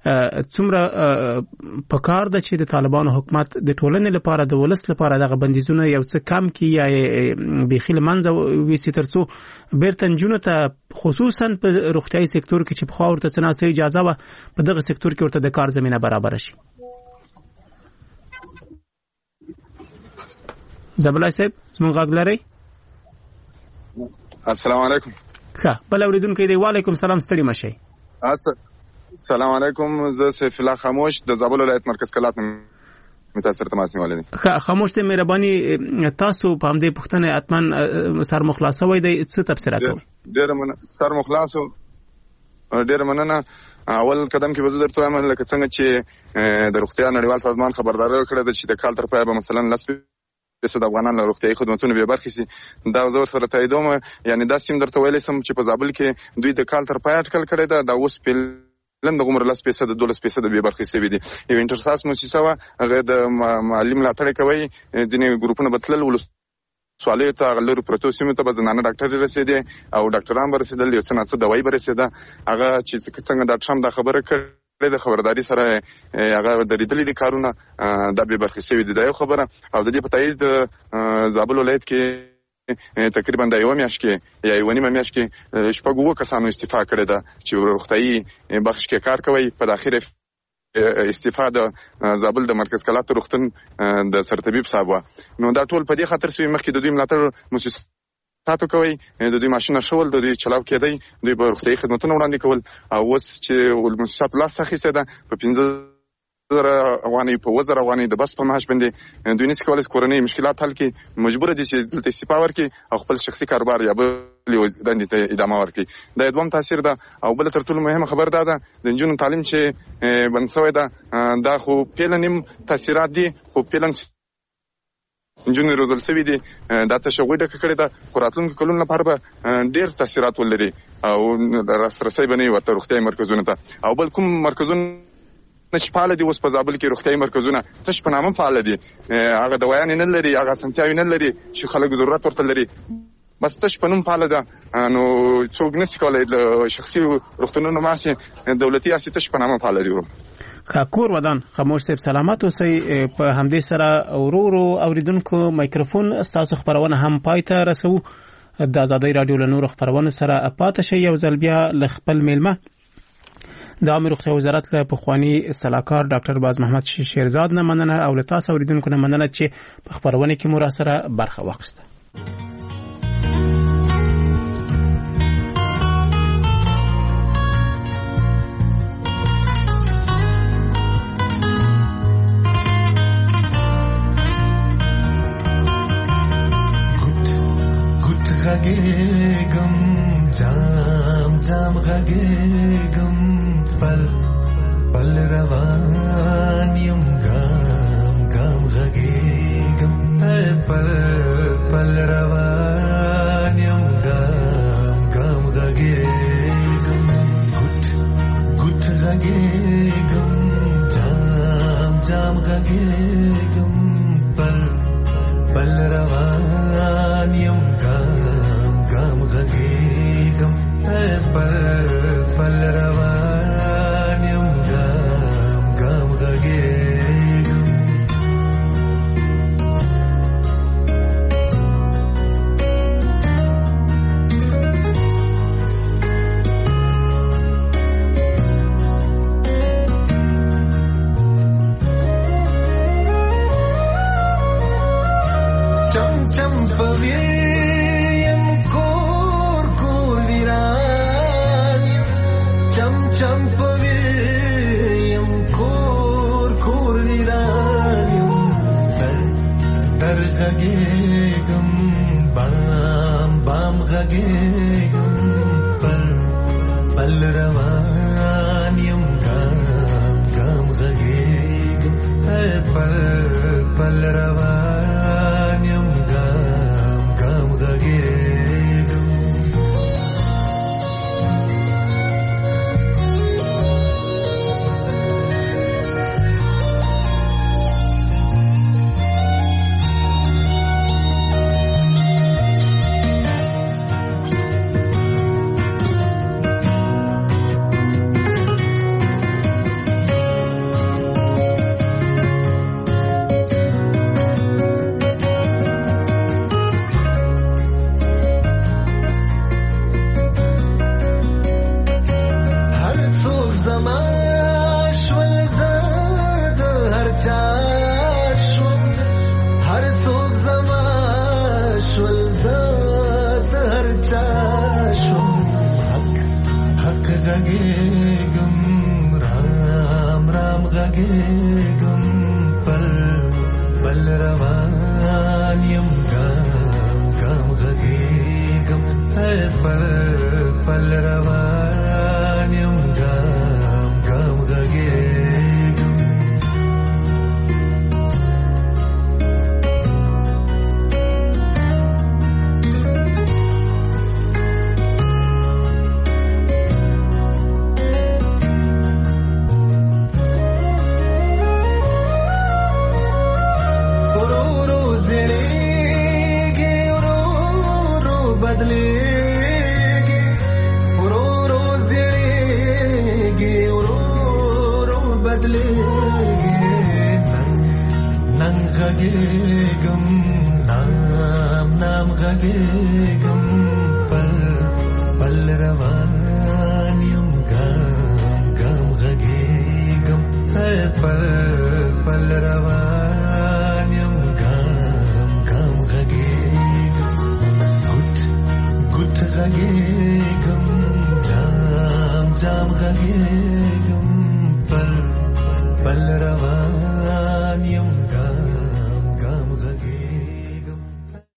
څومره په کار ده چې د طالبانو حکومت د ټولنې لپاره د ولس لپاره دغه بندیزونه یو څه کم کی یا بيخي لمنځه ویسي ترڅو بیرته نجونو ته خصوصا په روغتيایي سکتور کې چې په خاور ته څنګه اجازه و په دغه سکتور کې ورته د کار زمينه برابر شي زبلای صاحب زموږ غږ لري السلام علیکم ښه بل اوریدونکو دی وعلیکم سلام ستړي مشه السلام علیکم زه سیف الله خاموش د زابل ولایت مرکز کلات متاثر تماس نیولې ښه خاموش ته مهرباني تاسو په همدې پوښتنه اتمن سر مخلاصه وای دی څه تفسیر کوي ډېر من سر مخلاصو ډېر مننه اول قدم کې به درته وایم لکه څنګه چې د روغتیا نړیوال سازمان خبرداری کړی دی چې د کال تر پایه به مثلا لس د افغانانو له روغتیایي خدماتونو به برخې شي دا زه ورسره تاییدوم یعنې دا سیم درته ویلی سم چې په زابل کې دوی د کال تر پایه اټکل کړی ده دا اوس لنډ عمر لس فیصد دولس فیصد بې برخې شوي دي. یو انټرساس موسسه وه، هغه د مالي ملاتړ کوي. ځینې ګروپونه به تلل ولسوالیو ته، هغه لرو پرتو سیمو ته به زنانه ډاکټرې رسېدې او ډاکټران به رسېدل، یو څه ناڅه دوایي به رسېده. هغه چې څنګه دا ټرمپ دا خبره کړې د خبرداري سره هغه درېدلي دي کارونه، دا بې برخې شوي دي. دا یو خبره. او د دې په تایید زابل ولایت کې تقریبا د یوه میاشت کې یا یوه نیمه میاشت کې شپږ اووه کسانو استعفا کړې ده چې روغتیايي بخش کې کار کوي. په داخل استعفا د زابل د مرکز کلات روغتون د سرطبیب صاحب وه. نو دا ټول په دې خاطر سوي مخکې د دوی ملاتړ موسساتو کوي، د دوی ماشینه شول، د دوی چلاو کېدی، دوی به روغتیايي خدمتونه وړاندې کول. او اوس چې موسساتو لاس اخیستی ده په پنځه زره افغانۍ په اووه زره افغانۍ د بس په معاش باندې دوی نشي کولی کورنۍ مشکلات حل کړي، مجبوره دي چې دلته استعفا ورکړي او خپل شخصي کاروبار یا بلې دندې ته ادامه ورکړي. دا دویم تاثیر ده. او بله تر ټولو مهمه خبر دا ده د نجونو تعلیم چې بند شوی ده، دا خو پیله نیم تاثیرات دي، خو پیله نجونې روزل شوي دي، دا تشویق ډکه کړې ده. خو راتلونکو کلونو لپاره به ډېر تاثیرات ولري او لاسرسی به نه وي ورته روغتیايي مرکزونو ته. او بل کوم مرکزونه چې فعاله دي اوس په زابل کې روغتیايي مرکزونه تش په نامه فعاله دي، هغه دوايانې نه لري، هغه اسانتیاوې نه لري چې خلک ضرورت ورته لري، بس تش په نوم فعاله ده. نو څوک نشي کولی له شخصي روغتونونو ماسي دولتي اسې تش په نامه فعاله دي. خاکور ودان خاموش صاحب سلامات اوسئ. په همدې سره ورو ورو اوریدونکو مایکروفون ستاسو خبرونه هم پای ته رسو. د آزادۍ رادیو له نورو خبرونو سره پاتې شئ. یو ځل بیا له خپل میلمه د عامه روغتیا وزارت له پخواني سلاکار ډاکټر باز محمد شیرزاد نه مننه او له تاسو اوریدونکو نه مننه چې په خبرونه کې مو را سره برخه واخیسته. غږېږم جام جام غږېږم پل پل روان یم ګام ګام غږېږم پل پل روان یم ګام ګام غږېږم ګوټ ګوټ غږېږم جام جام غږېږم پل پل روان یم غږېږم پل پل روان یم ګام ګام غږېږم. چم چم پوي غږېږم بام بام غږېږم پل پل روان یم ګام ګام غږېږم پل پل روان یم ګام ګام غږېږم. غږېږم رام رام غږېږم پل پل روان یم ګام ګام غږېږم پل پل روان یم ګام ګام غږېږم. غږېږم پل پل روان یم ګام ګام غږېږم پل پل روان یم ګام ګام غږېږم ګوت ګوت غږېږم